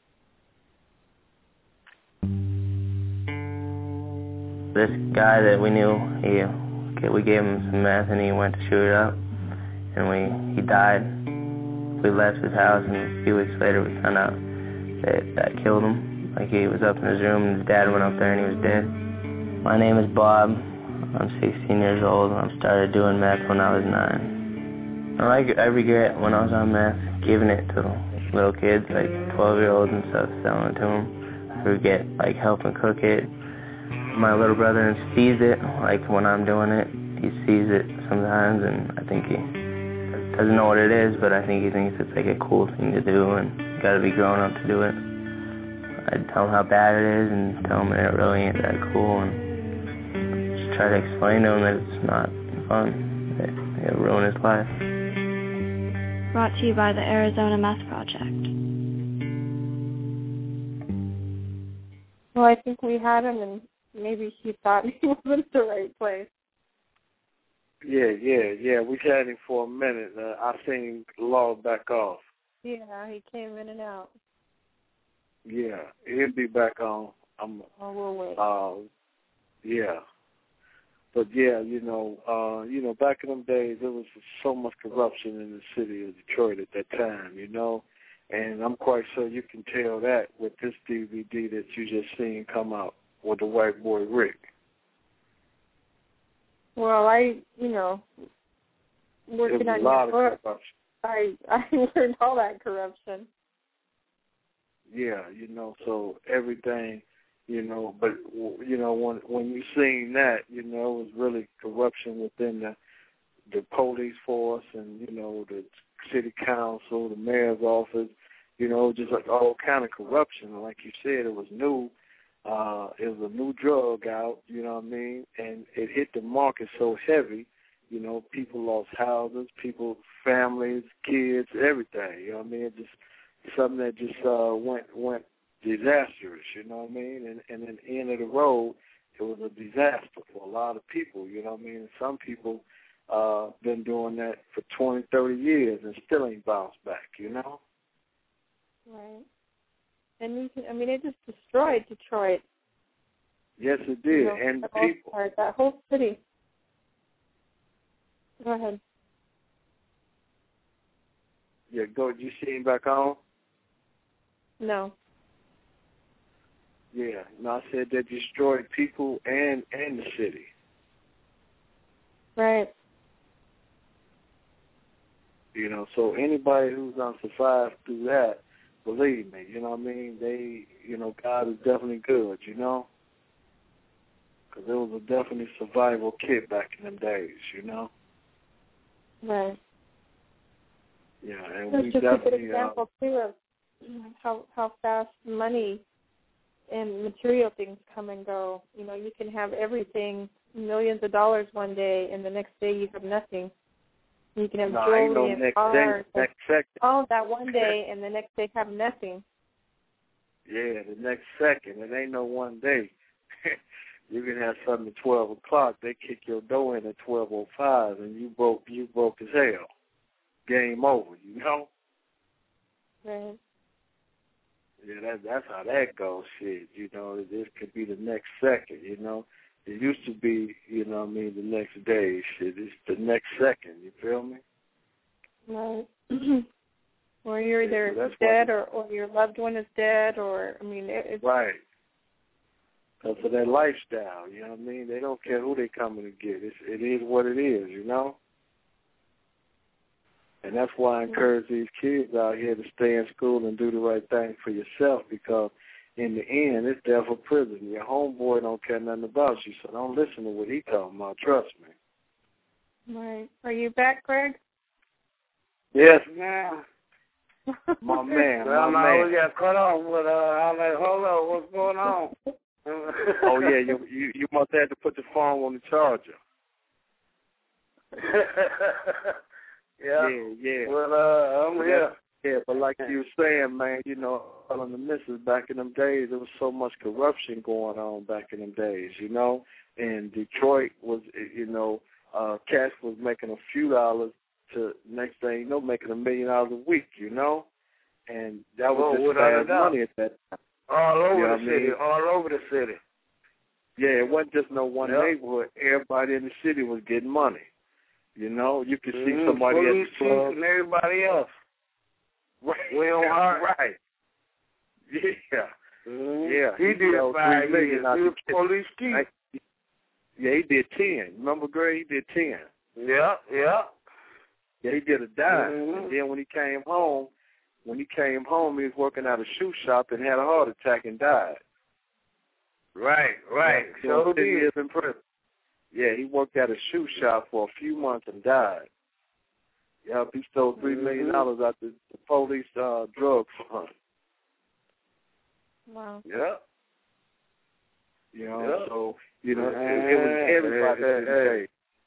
This guy that we knew, he, we gave him some meth and he went to shoot it up, and we he died. We left his house, and a few weeks later we found out that that killed him. Like, he was up in his room, and his dad went up there, and he was dead. My name is Bob. I'm sixteen years old, and I started doing meth when I was nine. I, I regret when I was on meth, giving it to little kids, like twelve-year-olds and stuff, selling it to them. I regret, like, helping cook it. My little brother sees it, like, when I'm doing it. He sees it sometimes, and I think he doesn't know what it is, but I think he thinks it's, like, a cool thing to do, and you gotta be grown up to do it. I'd tell him how bad it is, and tell him that it really ain't that cool, and just try to explain to him that it's not fun, that it'll ruin his life. Brought to you by the Arizona Meth Project. Well, I think we had him, and maybe he thought he was in the right place. Yeah, yeah, yeah. We had him for a minute. Uh, I seen him log back off. Yeah, he came in and out. Yeah, he'll be back on. I'm. Oh, we'll wait. Uh, yeah. But yeah, you know, uh, you know, back in them days, there was so much corruption in the city of Detroit at that time, you know, and I'm quite sure you can tell that with this D V D that you just seen come out with the white boy Rick. Well, I, you know, working on a lot your of book, corruption. I I learned all that corruption. Yeah, you know, so everything, you know, but, you know, when when you seen that, you know, it was really corruption within the the police force and, you know, the city council, the mayor's office, you know, just like all kind of corruption. Like you said, it was new. Uh, it was a new drug out, you know what I mean? And it hit the market so heavy, you know, people lost houses, people, families, kids, everything, you know what I mean? It just something that just uh, went went disastrous, you know what I mean? And and at the end of the road, it was a disaster for a lot of people, you know what I mean? And some people uh been doing that for twenty, thirty years and still ain't bounced back, you know? Right. And you can, I mean, it just destroyed Detroit. Yes, it did. You know, and the people, part, that whole city. Go ahead. Yeah, go. You see him back on? No. Yeah. No, I said they destroyed people and and the city. Right. You know, so anybody who's gonna survive through that, believe me, you know what I mean? They, you know, God is definitely good, you know? Because it was a definitely survival kit back in them days, you know? Right. Yeah, and That's we just a good definitely... example, uh, too, of how, how fast money and material things come and go. You know, you can have everything, millions of dollars one day, and the next day you have nothing. You can have no, jewelry ain't no and next cars. Day, next second. All of that one day, and the next day have nothing. Yeah, the next second. It ain't no one day. You can have something at twelve o'clock. They kick your door in at twelve oh five, and you broke, you broke as hell. Game over, you know? Right. Yeah, that, that's how that goes, shit. You know, this could be the next second, you know? It used to be, you know what I mean, the next day, shit. It's the next second, you feel me? Right. Or you're either yeah, so dead or, or your loved one is dead, or, I mean, it, it's... Right. Because of their lifestyle, you know what I mean? They don't care who they coming to get. It's, it is what it is, you know? And that's why I encourage these kids out here to stay in school and do the right thing for yourself, because in the end, it's there for prison. Your homeboy don't care nothing about you, so don't listen to what he talking about. Trust me. Right. Are you back, Greg? Yes, ma'am. My man, well, my no, man. we got cut off, but uh, I'm like, hold up, what's going on? Oh, yeah, you, you you must have to put the phone on the charger. yeah. Yeah, yeah. Well, uh, I'm here. Yeah, but like you were saying, man, you know, telling the missus, back in them days, there was so much corruption going on back in them days, you know. And Detroit was, you know, uh, Cash was making a few dollars to, next thing you know, making a million dollars a week, you know. And that was oh, just fast money at that time. All over you know the city, mean? all over the city. Yeah, it wasn't just no one yep. neighborhood. Everybody in the city was getting money. You know, you could see mm, somebody at police, the club. and everybody else. Right. We on hard. Right. Yeah. Mm-hmm. Yeah. He, he did five years. He was police chief. Yeah, he did ten. Remember, Gray? He did ten. Yeah, yeah. Yeah, he did a dime. Mm-hmm. And then when he came home, when he came home, he was working at a shoe shop and had a heart attack and died. Right, right. So So ten did. years in prison. Yeah, he worked at a shoe shop for a few months and died. Yep, he stole three mm-hmm. million dollars out the, the police uh, drug fund. Wow. Yep. You know, yep. so you know, it, it was everybody. Hey, hey,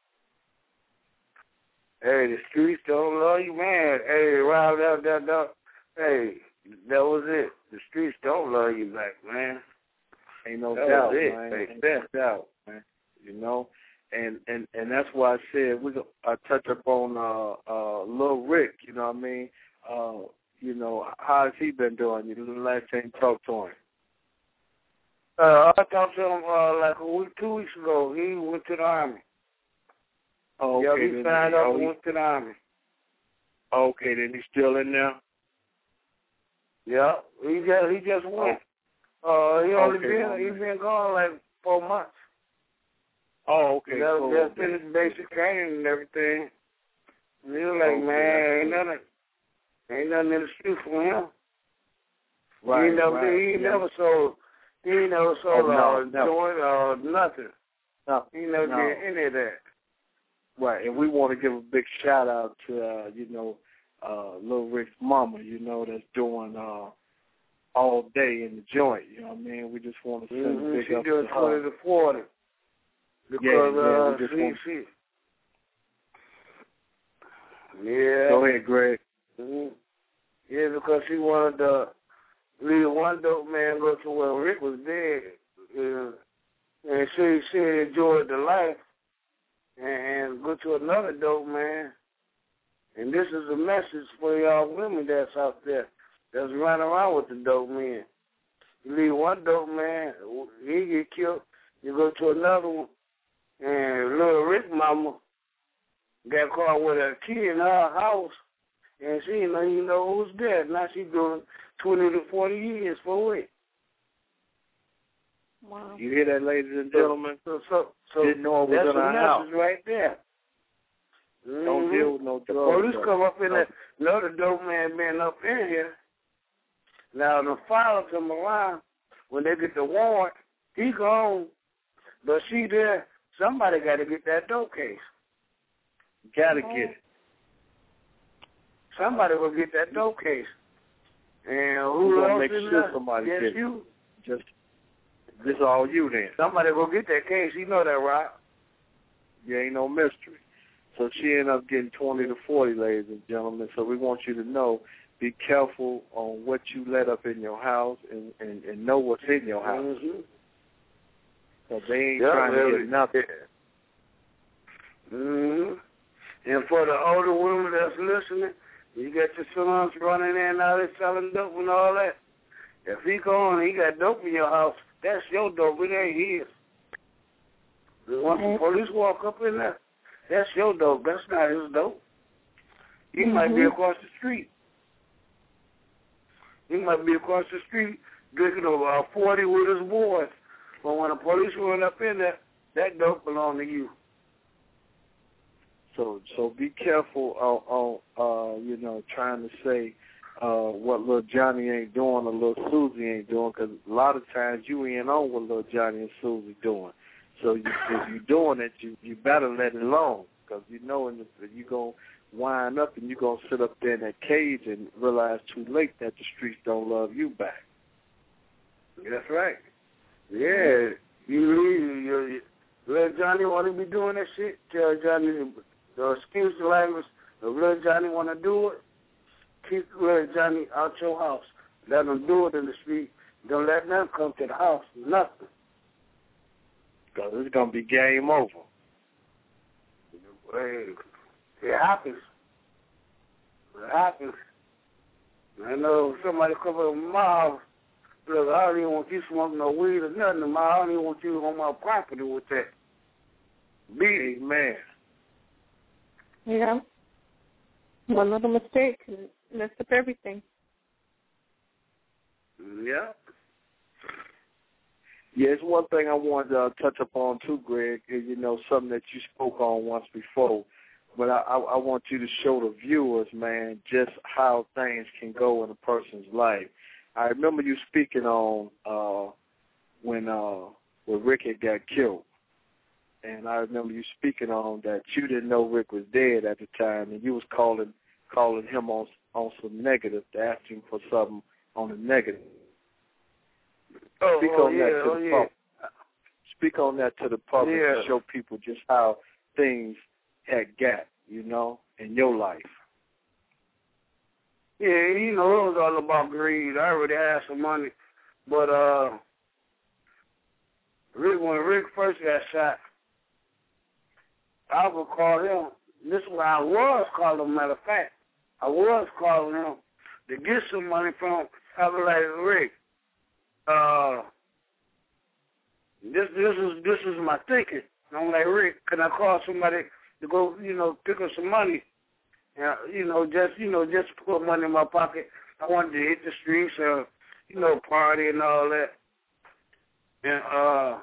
hey. hey, the streets don't love you, man. Hey, around that, that, that. Hey, that was it. The streets don't love you back, man. Ain't no that doubt, it, man. Ain't no doubt, man. You know, and and and that's why I said we I touch up on uh uh Lil Rick. You know what I mean? Uh, you know, how has he been doing? You know, the last time you talked to him. Uh, I talked to him uh, like a week, two weeks ago. He went to the Army. Oh, okay. Yeah, he then signed he, up oh, and he, went to the Army. Okay, then he's still in there? Yeah, he just he just went. Uh, he only okay, been he been gone like four months. Oh, okay. He just, cool. just finished basic training and everything. And he was like, okay, man, ain't nothing, ain't nothing in the street for him. Right, he never, right. he yeah. never sold, he never sold oh, no, a no. joint or nothing. No, he never no. did any of that. Right, and we want to give a big shout out to uh, you know, uh, Lil Rick's mama. You know, that's doing uh, all day in the joint. You know what I mean? We just want to send mm-hmm. a big she up doing to twenty her. to forty. Because yeah, yeah, uh, we just she, want... she, yeah. Go ahead, Greg. Mm-hmm. Yeah, because she wanted to leave one dope man go to where Rick was dead, uh, and she she enjoyed the life, and, and go to another dope man. And this is a message for y'all women that's out there that's running around with the dope men. You leave one dope man, he get killed. You go to another one, and little Rick mama got caught with a key in her house, and she didn't even know who was there. Now she's doing twenty to forty years for it. Wow. You hear that, ladies and gentlemen? So, so, so didn't know it was that's in our a house. message right there. Mm-hmm. Don't deal with no drugs. The police come up in no. there. Know the dope man been up in here. Now the father come around. When they get the warrant, he gone. But she there. Somebody got to get that dope case. Got to get it. Somebody will get that dope case. And who We're else make is sure that? somebody Yes, gets you. it. Just this all you then. Somebody go get that case. You know that, right? You ain't no mystery. So she ended up getting twenty to forty, ladies and gentlemen. So we want you to know, be careful on what you let up in your house and, and, and know what's in your house. Mm-hmm. So they ain't yeah, trying really. to get nothing. Mm-hmm. And for the older women that's listening, you got your sons running in now, they selling dope and all that. If he going, he got dope in your house, that's your dope. It ain't his. Once the police walk up in there, that's your dope. That's not his dope. He mm-hmm. might be across the street. He might be across the street drinking over forty with his boys. But when the police run up in there, that dope belong to you. So, so be careful on, on uh, you know, trying to say uh, what little Johnny ain't doing or little Susie ain't doing, because a lot of times you ain't on what little Johnny and Susie doing. So you, if you're doing it, you, you better let it alone, because you know in the, you're going to wind up and you're going to sit up there in that cage and realize too late that the streets don't love you back. That's right. Yeah, you leave. You, you, let Johnny want to be doing that shit. Tell Johnny the excuse the language. If little Johnny want to do it, keep little Johnny out your house. Let him do it in the street. Don't let them come to the house. Nothing. Because it's going to be game over. Hey, it happens. It happens. I know somebody come up with my house. Look, I don't even want you smoking no weed or nothing. I don't even want you on my property with that. Beat man. Yeah. One little mistake can mess up everything. Yeah. Yeah, it's one thing I wanted to uh, touch upon too, Greg, is, you know, something that you spoke on once before. But I, I, I want you to show the viewers, man, just how things can go in a person's life. I remember you speaking on uh, when uh, when Rick had got killed. And I remember you speaking on that you didn't know Rick was dead at the time, and you was calling calling him on on some negative to ask him for something on the negative. Oh, Speak oh, on yeah, that to oh, the yeah. public. Speak on that to the public yeah. to show people just how things had got, you know, in your life. Yeah, you know, it was all about greed. I already had some money. But uh, Rick, when Rick first got shot, I would call him. This is where I was calling him, matter of fact. I was calling him to get some money from him. I was like, Rick, uh, this this is this is my thinking. I'm like, Rick, can I call somebody to go, you know, pick up some money? And, you know, just you know, just put money in my pocket. I wanted to hit the streets, uh, you know, party and all that. And uh,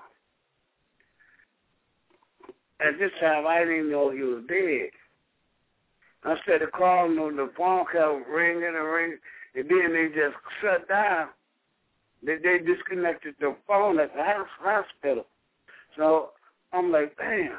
at this time, I didn't even know he was dead. I started calling him, the phone kept ringing and ringing, and then they just shut down. They, they disconnected the phone at the hospital. So I'm like, damn.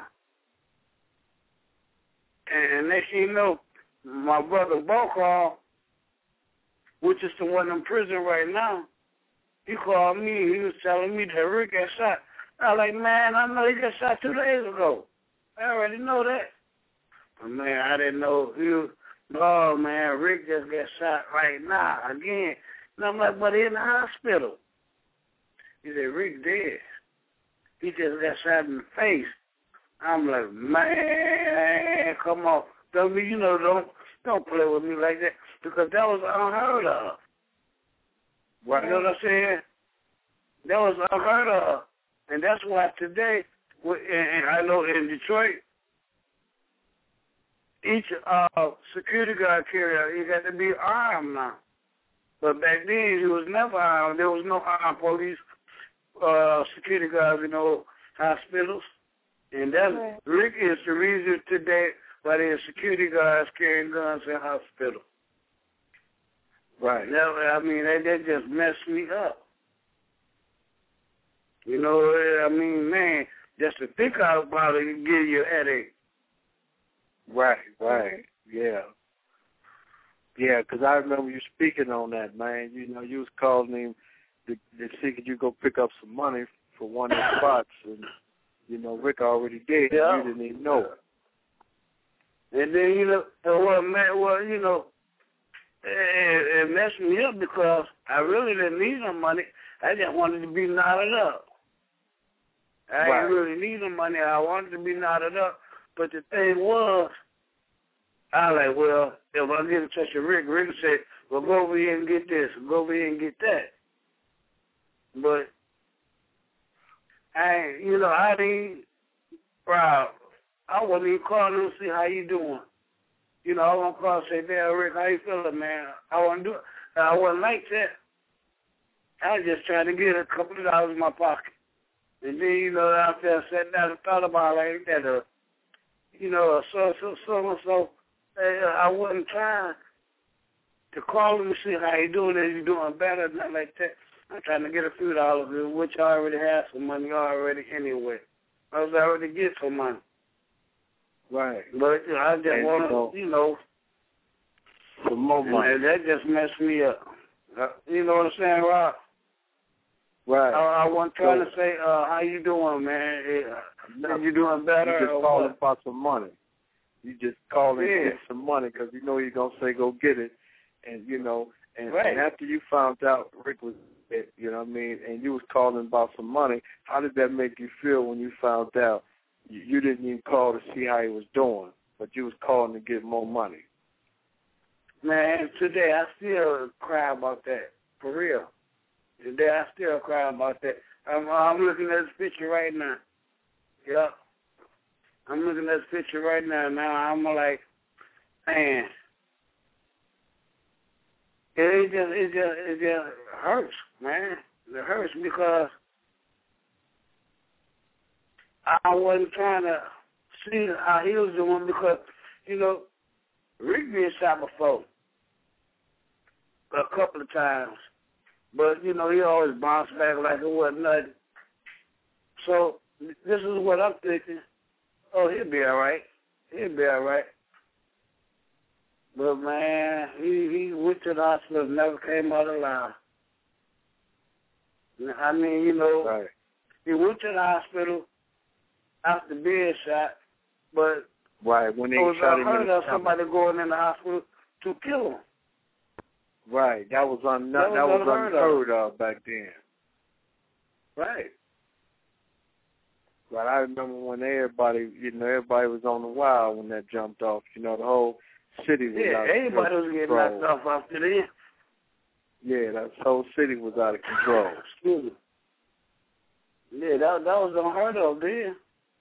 And next thing you know, my brother Bo called, which is the one in prison right now. He called me. He was telling me that Rick got shot. I was like, man, I know he got shot two days ago. I already know that. But, man, I didn't know he was, oh, man, Rick just got shot right now again. And I'm like, but he in the hospital. He said, Rick dead. He just got shot in the face. I'm like, man, come on. Don't me, you know, don't don't play with me like that, because that was unheard of. Right? You know what I'm saying? That was unheard of. And that's why today, and I know in Detroit, each uh, security guard carrier, you got to be armed now. But back then, he was never armed. There was no armed police uh, security guards in no hospitals. And that's, right. Rick is the reason today why there's security guards carrying guns in hospitals. Right. That, I mean, that, that just messed me up. You know, I mean, man, just to think about it, it give you a headache. Right, right, yeah. Yeah, because I remember you speaking on that, man. You know, you was calling him to, to see could you go pick up some money for one of the spots, and, you know, Rick already did. Yeah. You didn't even know it. And then, you know, well, man, well, you know, it, it messed me up because I really didn't need no money. I just wanted to be knotted up. I right. didn't really need no money. I wanted to be knotted up. But the thing was, I was like, well, if I get in touch with Rick, Rick said, well, go over here and get this, go over here and get that. But, I, you know, I didn't, bro, I wasn't even calling him to see how you doing. You know, I wasn't calling and say, damn, Rick, how you feeling, man? I wasn't doing I wasn't like that. I was just trying to get a couple of dollars in my pocket. And then, you know, after I sat down and thought about it, like that, uh, you know, so, so, so, and so, uh, I wasn't trying to call him to see how you doing, is you doing better, nothing like that. I'm trying to get a few dollars, which I already have some money already anyway. I was already get some money. Right. But, you know, I just want to, you know, some more money. And that just messed me up. Uh, you know what I'm saying, Rob? Right. I, I wasn't trying so, to say, uh, how you doing, man? Are you doing better? You just or calling what? about some money. You just calling yeah. to get some money because you know you're going to say go get it. And, you know, and, right. and after you found out Rick was it, you know what I mean, and you was calling about some money, how did that make you feel when you found out you, you didn't even call to see how he was doing, but you was calling to get more money? Man, today I still cry about that, for real. Today I still cry about that. I'm, I'm looking at this picture right now. Yep. I'm looking at this picture right now. Now I'm like, man, it just, it just, it just hurts, man. It hurts because I wasn't trying to see how he was doing because, you know, Rick been shot before a couple of times. But, you know, he always bounced back like it wasn't nothing. So this is what I'm thinking. Oh, he'll be all right. He'll be all right. But, man, he, he went to the hospital and never came out alive. I mean, you know, right. he went to the hospital after being shot, but right. when they it was shot him unheard in of the somebody going in the hospital to kill him. Right. That was, un- that was, that was unheard, unheard of. of back then. Right. But I remember when everybody, you know, everybody was on the wild when that jumped off. You know, the whole city was yeah, out of control. Yeah, everybody was getting knocked off after then. Yeah, that whole city was out of control. Excuse me. Yeah, that, that was unheard of then.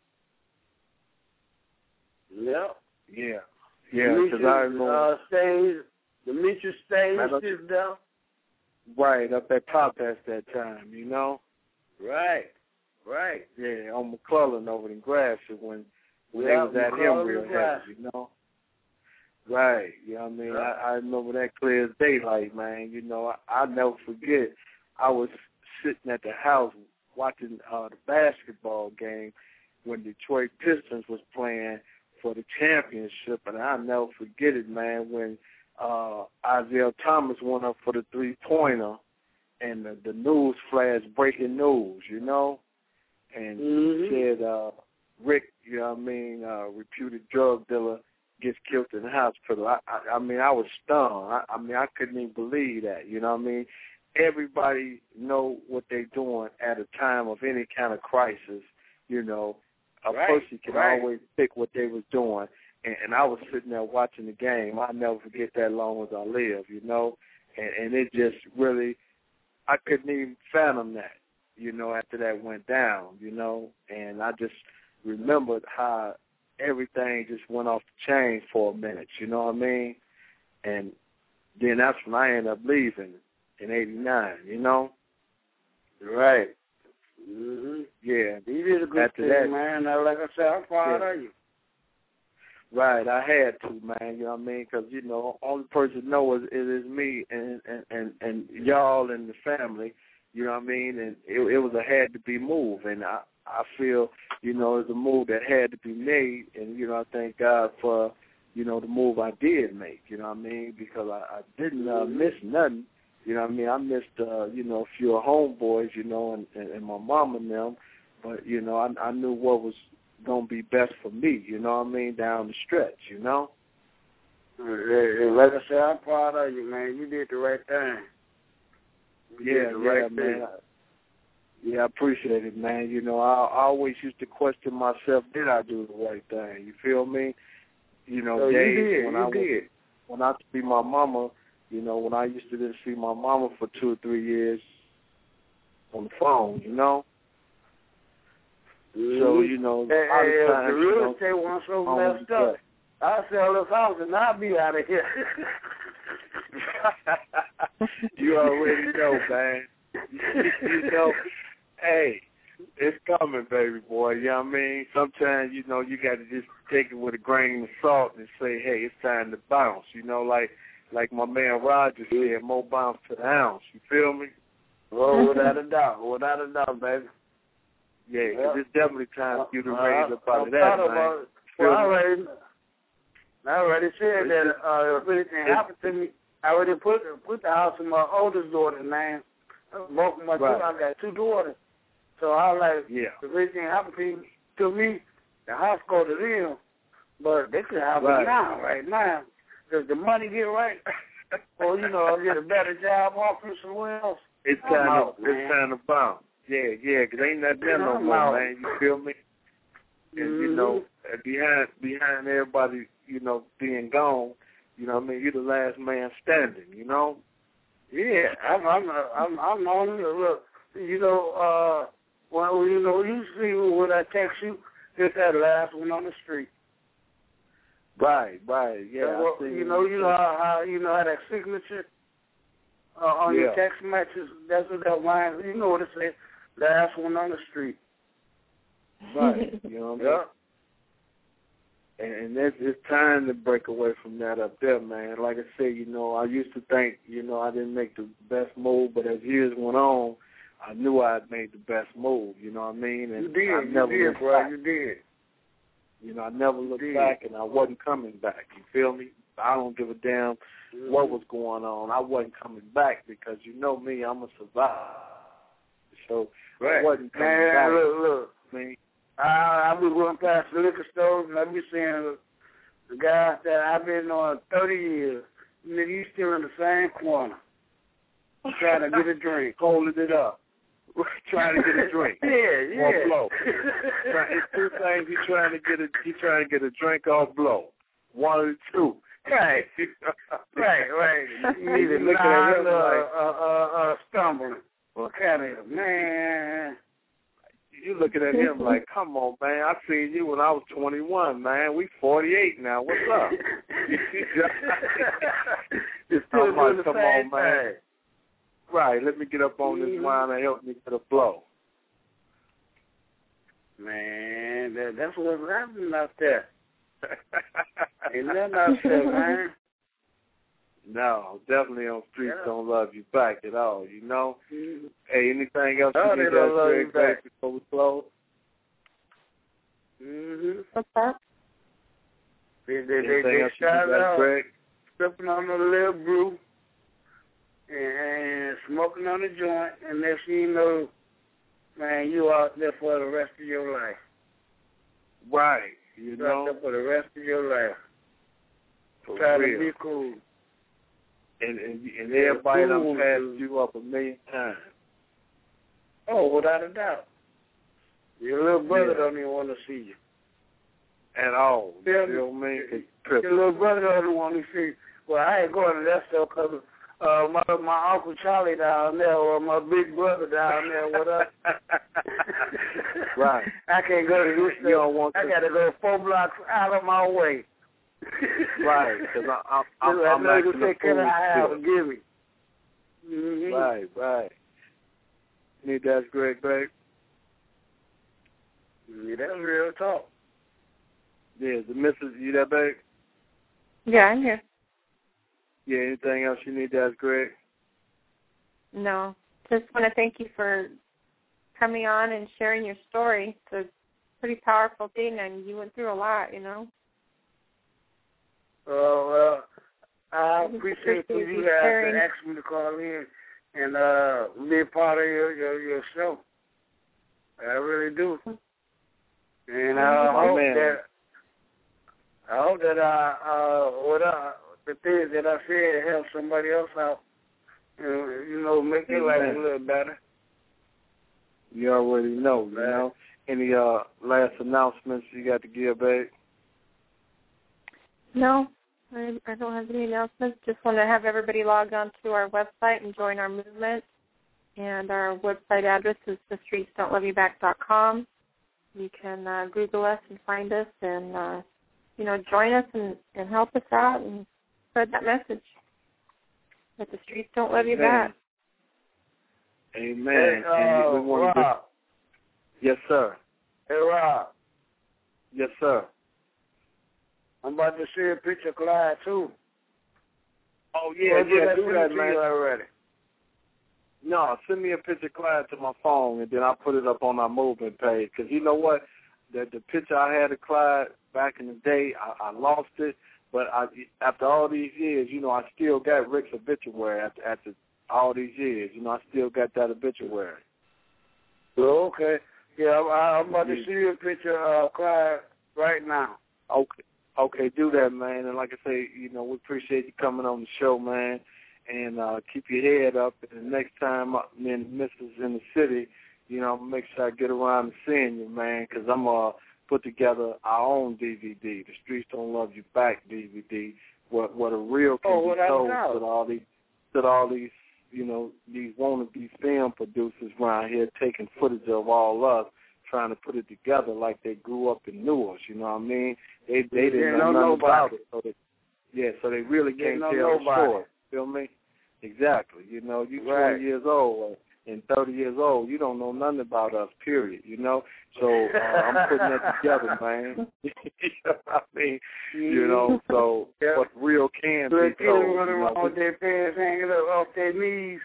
Yep. Yeah. Yeah, because I remember. Uh, stays, Demetrius stays is down. Right, up at Popeyes that time, you know? Right. Right. Yeah, on McClellan over in Gratiot when when yeah, they was at him real heavy, you know? Right. You know what I mean? Yeah. I, I remember that clear as daylight, man. You know, I, I'll never forget. I was sitting at the house watching uh, the basketball game when Detroit Pistons was playing for the championship, and I'll never forget it, man, when uh, Isaiah Thomas went up for the three-pointer, and the, the news flashed breaking news, you know? And mm-hmm. said, uh, Rick, you know what I mean, uh, reputed drug dealer, gets killed in the hospital. I, I, I mean, I was stunned. I, I mean, I couldn't even believe that, you know what I mean? Everybody know what they're doing at a time of any kind of crisis, you know. A right, person can right. always pick what they was doing. And, and I was sitting there watching the game. I'll never forget that long as I live, you know. And, and it just really, I couldn't even fathom that, you know, after that went down, you know. And I just remembered how everything just went off the chain for a minute, you know what I mean? And then that's when I ended up leaving in eighty-nine, you know? Right. Mm-hmm. Yeah. You did a good After thing, that, man. Now, like I said, I'm proud yeah. of you. Right, I had to, man, you know what I mean? Because, you know, only person know is, it is me and, and, and, and y'all and the family, you know what I mean? And it, it was a had-to-be move, and I, I feel, you know, it's a move that had to be made, and, you know, I thank God for, you know, the move I did make, you know what I mean? Because I, I didn't uh, miss nothing, you know what I mean? I missed, uh, you know, a few homeboys, you know, and, and, and my mom and them, but, you know, I, I knew what was going to be best for me, you know what I mean, down the stretch, you know? Like I said, I'm proud of you, man. You did the right thing. You yeah, did the yeah, right man. thing. Yeah, I appreciate it, man. You know, I, I always used to question myself, did I do the right thing? You feel me? You know, so days you did, when you I did. was, when I see my mama, you know, when I used to just see my mama for two or three years on the phone, you know? Mm-hmm. So, you know, hey, a lot hey, of times, the real you know, estate wasn't so I messed up. I'll sell this house and I'll be out of here. You already know, man. You know, hey, it's coming, baby boy. You know what I mean? Sometimes, you know, you got to just take it with a grain of salt and say, hey, it's time to bounce. You know, like like my man Roger said, more bounce to the ounce. You feel me? Oh, without a doubt. Without a doubt, baby. Yeah, because yep. It's definitely time for you to uh, raise up out I'm of that, man. About it. Well, I already, I already said that uh, if anything happened to me, I already put put the house in my oldest daughter's name. Both of my right. two, I got two daughters. So I was like, yeah. if anything happened to me, to me, the house go to them. But they could have right. it now, right now. Does the money get right? Or, you know, I'll get a better job offer somewhere else. It's I'm time out, to, man. it's time to bounce. Yeah, yeah, because ain't nothing there no I'm more, out. man. You feel me? And, Mm-hmm. you know, behind behind everybody, you know, being gone, you know what I mean, you're the last man standing, you know? Yeah, I'm I'm I'm I'm on the look. You know, uh well you know, you see when I text you, it's that last one on the street. Right, right, yeah. So, well, you know, you know how, how you know how that signature uh, on yeah. your text messages, that's what that line, you know what it says, last one on the street. Right, you know what I mean? Yeah. And, and it's, it's time to break away from that up there, man. Like I said, you know, I used to think, you know, I didn't make the best move, but as years went on, I knew I had made the best move, you know what I mean? And you did, I never you did, bro, back. you did. You know, I never looked back, and I wasn't coming back. You feel me? I don't give a damn mm-hmm. what was going on. I wasn't coming back because you know me, I'm a survivor. So right. I wasn't coming Man, back. Look, look. I mean, I, I was going past the liquor store, and I be seeing the guy that I've been on thirty years. Nigga, you still in the same corner, trying to get a drink, holding it up. Trying to get a drink. yeah, yeah. Or blow. It's two things. He's trying to get a he's trying to get a drink or blow. One of the two. Right. right, right. You either looking at him or uh, uh, uh, stumbling. What kind of man? You looking at him like, come on, man. I seen you when I was twenty-one, man. We forty-eight now. What's up? You're still I'm doing like, the come same on, man. thing. Right, let me get up on this wine and help me get a blow. Man, that, that's what's happening out there. Ain't nothing out there, man. No, definitely on Streets yeah. Don't Love You Back at all, you know? Mm-hmm. Hey, anything else oh, you need to say before we close? Mm-hmm. What's that? They, they, they, they started out Greg? sipping on a little brew and smoking on a joint, and next thing you know, man, you out there for the rest of your life. Right, you You're know? out there for the rest of your life. For Try real. to be cool. And, and, and everybody done passed you up a million times. Oh, without a doubt. Your little brother yeah. don't even want to see you. At all. You Yeah, feel me? Your little brother don't want to see you. Well, I ain't going to that stuff because uh, my my Uncle Charlie down there, or my big brother down there with us. Right. I can't go to Houston. You don't want I to. got to go four blocks out of my way. Right, because I'm, I'm, I'm, I I'm know acting you a say, can I have fool a give me? Mm-hmm. Right, right. Need that's great, babe. Yeah, that's real talk. Yeah, the missus, you there, babe? Yeah, I'm here. Yeah, anything else you need, that's great? No. Just want to thank you for coming on and sharing your story. It's a pretty powerful thing, and you went through a lot, you know. Uh, well, I appreciate, appreciate you you guys sharing. to ask me to call in and uh, be a part of your, your, your show. I really do. And I Oh, hope man. that I hope that I, uh, what I, the things that I said help somebody else out. You know, you know make their life a little better. You already know, you know. Any uh, last announcements you got to give, babe? No, I, I don't have any announcements. Just want to have everybody log on to our website and join our movement. And our website address is the streets don't love you back dot com. You can uh, Google us and find us and, uh, you know, join us and, and help us out and spread that message that the streets don't love you back. Amen. Hey, uh, and we want Rob. to yes, sir. Hey, Rob. Yes, sir. I'm about to see a picture of Clyde, too. Oh, yeah, well, yeah, that do that, man. Already. No, send me a picture of Clyde to my phone, and then I'll put it up on our movement page. Because you know what? The, the picture I had of Clyde back in the day, I, I lost it. But I, after all these years, you know, I still got Rick's obituary after, after all these years. You know, I still got that obituary. Well, okay. Yeah, I'm, I'm about to see a picture of Clyde right now. Okay. Okay, do that, man. And like I say, you know, we appreciate you coming on the show, man. And uh, keep your head up. And the next time me and the missus in the city, you know, make sure I get around to seeing you, man, because I'm going to put together our own D V D, The Streets Don't Love You Back D V D, what what a real can oh, be told to all these, to all these, you know, these wannabe film producers around here taking footage of all us, trying to put it together like they grew up and knew us, you know what I mean? They they didn't know nothing about it. So they, yeah, so they really can't tell the story. Feel me? Exactly. You know, you right. twenty years old and thirty years old, you don't know nothing about us, period, you know? So uh, I'm putting that together, man. You know what I mean? You know, so yeah. What real can so be told. running you know, around with their pants hanging up off their knees.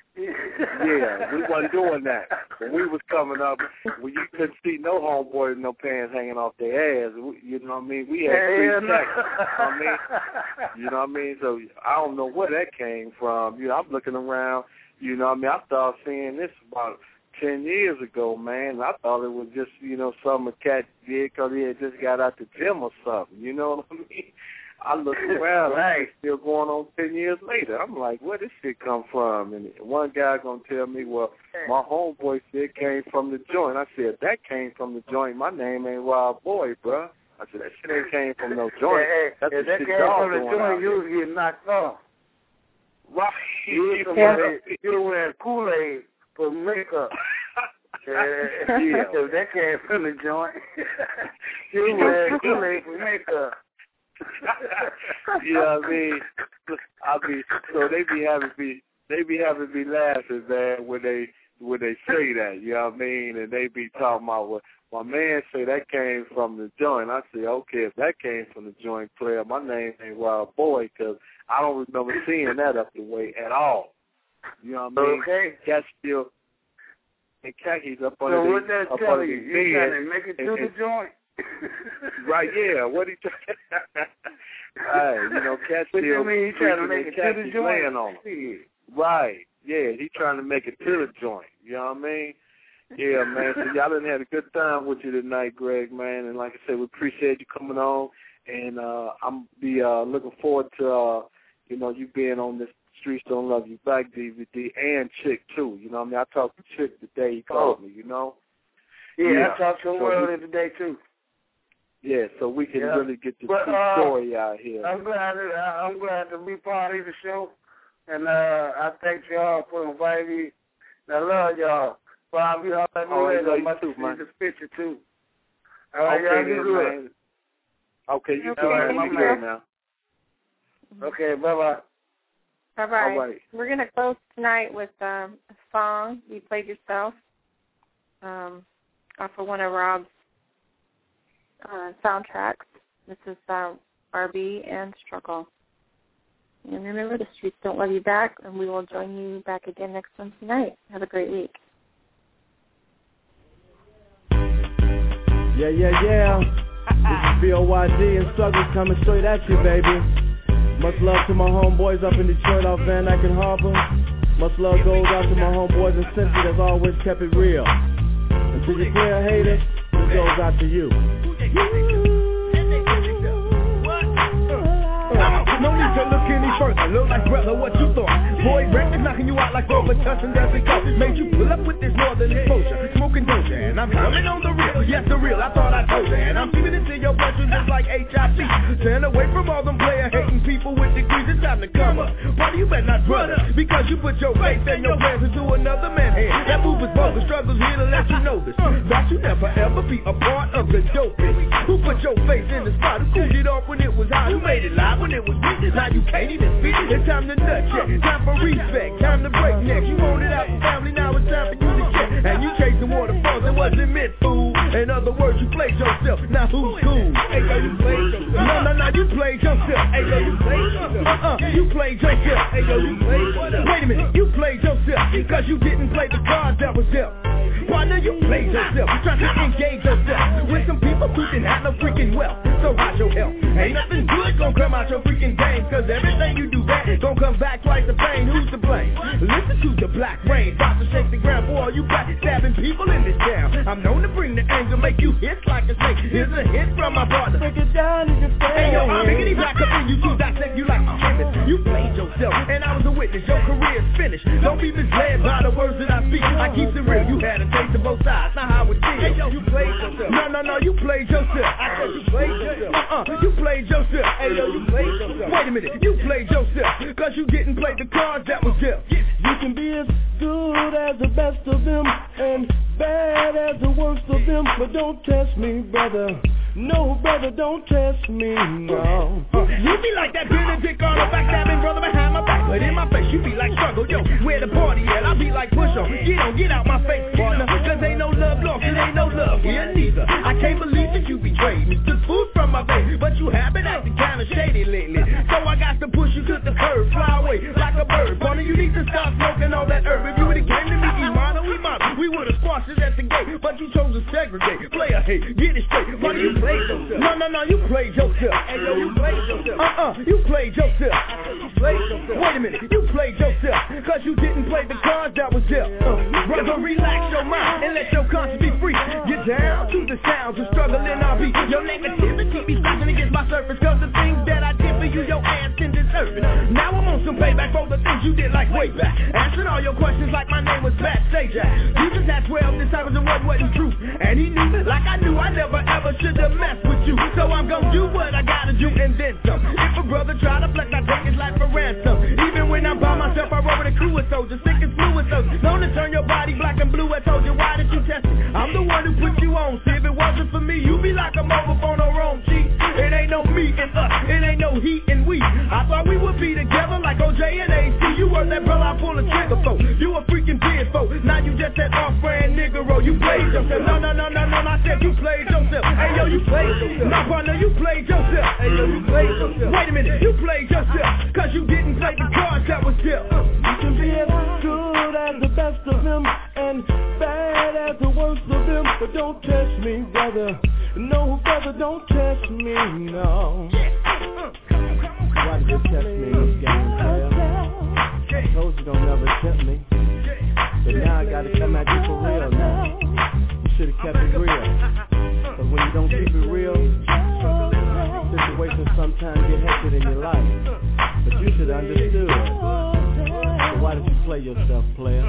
Yeah, we wasn't doing that. When we was coming up, when you couldn't see no homeboys with no pants hanging off their ass, we, you know what I mean? We had free yeah, sex, you know what I mean? You know what I mean? So I don't know where that came from. You know, I'm looking around, you know what I mean? I started seeing this about ten years ago, man. I thought it was just, you know, something a cat did because he had just got out the gym or something, you know what I mean? I looked around, right. It's still going on ten years later. I'm like, where this shit come from? And one guy going to tell me, well, my homeboy said it came from the joint. I said, that came from the joint. My name ain't Wild Boy, bro. I said, that shit ain't came from no joint. Hey, That's hey, the that shit came y'all from the doing joint, you was getting knocked off. Right. You was somebody, you were wearing Kool-Aid for makeup. Yeah, yeah. So that came from the joint. You were wearing Kool-Aid for makeup. You know what I mean? I mean, so they be having me, they be having me laughing, man, when they when they say that. You know what I mean? And they be talking about what my man say that came from the joint. I say, okay, if that came from the joint, player, my name ain't Wild Boy, because I don't remember seeing that up the way at all. You know what I mean? Okay. Cat's still and khakis up so under what the that up tell under you? the You bed. trying to make it and, to and, the joint? Right, yeah. What he trying? Right, you know, Cat But still you mean he trying to make it to the joint? On him. Right, yeah. He trying to make it to the joint. You know what I mean? Yeah, man. So y'all done had a good time with you tonight, Greg, man. And like I said, we appreciate you coming on. And uh, I'm be uh, looking forward to uh, you know you being on this Streets Don't Love You Back D V D and Chick too. You know what I mean? I talked to Chick the day he called oh. me. You know? Yeah, yeah. I talked to him so earlier today too. Yeah, so we can yeah. really get the but, true uh, story out here. I'm glad that I'm glad to be part of the show. And uh, I thank y'all for inviting me. And I love y'all. But I'll be all that oh, later. I love you too, man. This picture too. All right, okay, y'all do good. Man. Okay, you okay, all right, my man. Now. Okay, bye-bye. Bye-bye. Bye-bye. We're going to close tonight with um, a song you played yourself um, off of one of Rob's uh, soundtracks. This is uh, R B and Struggle. And remember, the streets don't love you back, and we will join you back again next Wednesday night. Have a great week. Yeah, yeah, yeah. This is B O Y D and Struggles coming straight at you, baby. Much love to my homeboys up in Detroit off Van Dyke and Harbor. Much love goes out to my homeboys in Cincy that's always kept it real. And to your player haters, this goes out to you. No need to look any further, look like brother, what you thought? Boy, record knocking you out like over touching doesn't go. Made you pull up with this northern exposure, smoking doja, and I'm coming on the real, yes the real, I thought I told you. And I'm keeping it to your bloodstream just like H I V. Stand away from all them player hating people with degrees, it's time to come up. Buddy, you better not run us, because you put your faith and your plans into another man's hand. That move is bogus, struggles here to let you know this. Thought you never ever be a part of the dopest. Who put your face in the spot, who cooled it off when it was hot, who made it live when it was weak? Now you can't even speak. It's time to nut check, time for respect, time to break neck. You wanted out the family, now it's time for you to check. And you chasing waterfalls, it wasn't meant, fool. In other words, you played yourself. Now who's cool? Hey yo, you played yourself. No, no, no, you played yourself. Hey yo, you played yourself. Uh-uh, you played yourself. Hey yo, you played yourself. Wait a minute, you played yourself because you didn't play the cards that was dealt. Partner, you played yourself, trying to engage yourself with some people who didn't have no freaking wealth. So how's your health? Ain't nothing good gonna come out your freaking game, cause everything you do bad gonna come back twice the pain. Who's to blame? Listen to the black rain, about to shake the ground for all you black stabbing people in this town. I'm known to bring the anger, make you hit like a snake. Here's a hit from my partner. Break it down in your face. Hey yo, I'm making these black up in you to dissect you like a chemist. You played yourself, and I was a witness. Your career's finished. Don't be misled by the words that I speak. I keep it real. You had a taste of both sides, not how it feels. Hey yo, you played yourself. No, no, no, you played yourself. I said you played yourself. Uh-uh, you played yourself. Hey yo, you played yourself. Wait a minute, you played yourself, cause you didn't play the cards that was dealt. You can be as good as the best of them and bad as the worst of them, but don't test me, brother. No, brother, don't test me, no. Uh, you be like that Benedict on the backstabbing brother behind my back, but in my face you be like Struggle. Yo, where the party at? I be like Push on. Get on, get out my face, partner, cause ain't no love lost, it ain't no love here neither. I can't believe that you betrayed me. Took food from my baby, but you have been acting kinda shady lately. So I got to push you to the curb, fly away like a bird. Partner, you need to stop smoking all that herb. If you would've came to me, Imano, Imano, we would've squashed it at the gate, but you chose to segregate. Player hate, get it straight. Partner, you played yourself. No, no, no, you played yourself. Hey yo, you played yourself. Uh-uh, you played yourself. I said you played yourself. Wait a minute, you played yourself, cause you didn't play the cards that was dealt. Uh, brother, relax your mind and let your conscience be free. Get down to the sounds of Struggle in R B. Your negativity be flashing against my surface, cause the things that I did for you, your ass didn't deserve it. Now I'm on some payback for the things you did like way back. Answering all your questions like my name was Backstage Jack. Jesus had twelve disciples and one wasn't true. And he knew, like I knew, I never ever should have messed with you. So I'm gonna do what I gotta do and then some. If a brother try to flex, I take his life for ransom. Even when I'm by myself, I roll with a crew of soldiers, thick as blue as soldiers. Known to turn your body black and blue. I told you, why did you test me? I'm the one who put you on. See, if it wasn't for me, you be like a mobile phone or Rome, G. It ain't no me and us, it ain't no he and we. I thought we would be together like O J and A C. You were that brother I pull a trigger for. You a freaking dead foe. Now you just that off-brand nigga, you played yourself. No, no, no, no, no, I said you played yourself. Hey yo, you played yourself. No, partner, you played yourself. Hey yo, you played yourself. Wait a minute, you played yourself, cause you didn't play the cards that was dealt. You can be as good as the best of them and bad as the worst of them, but don't test me, brother. No, brother, don't test me, no. Why did you test me in this game, player? I told you don't never tempt me. But now I gotta come at you for real now. You should've kept it real. But when you don't keep it real, situations sometimes get hectic in your life. But you should have understood. So why did you play yourself, player?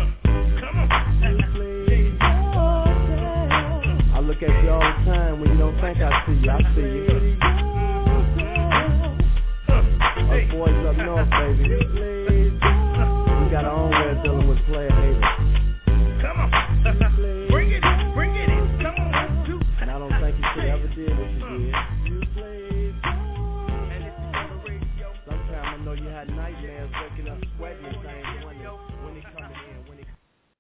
I look at you all the time when you don't think I see you, I see you. Us boys up north, baby. got our own way of dealing with player haters.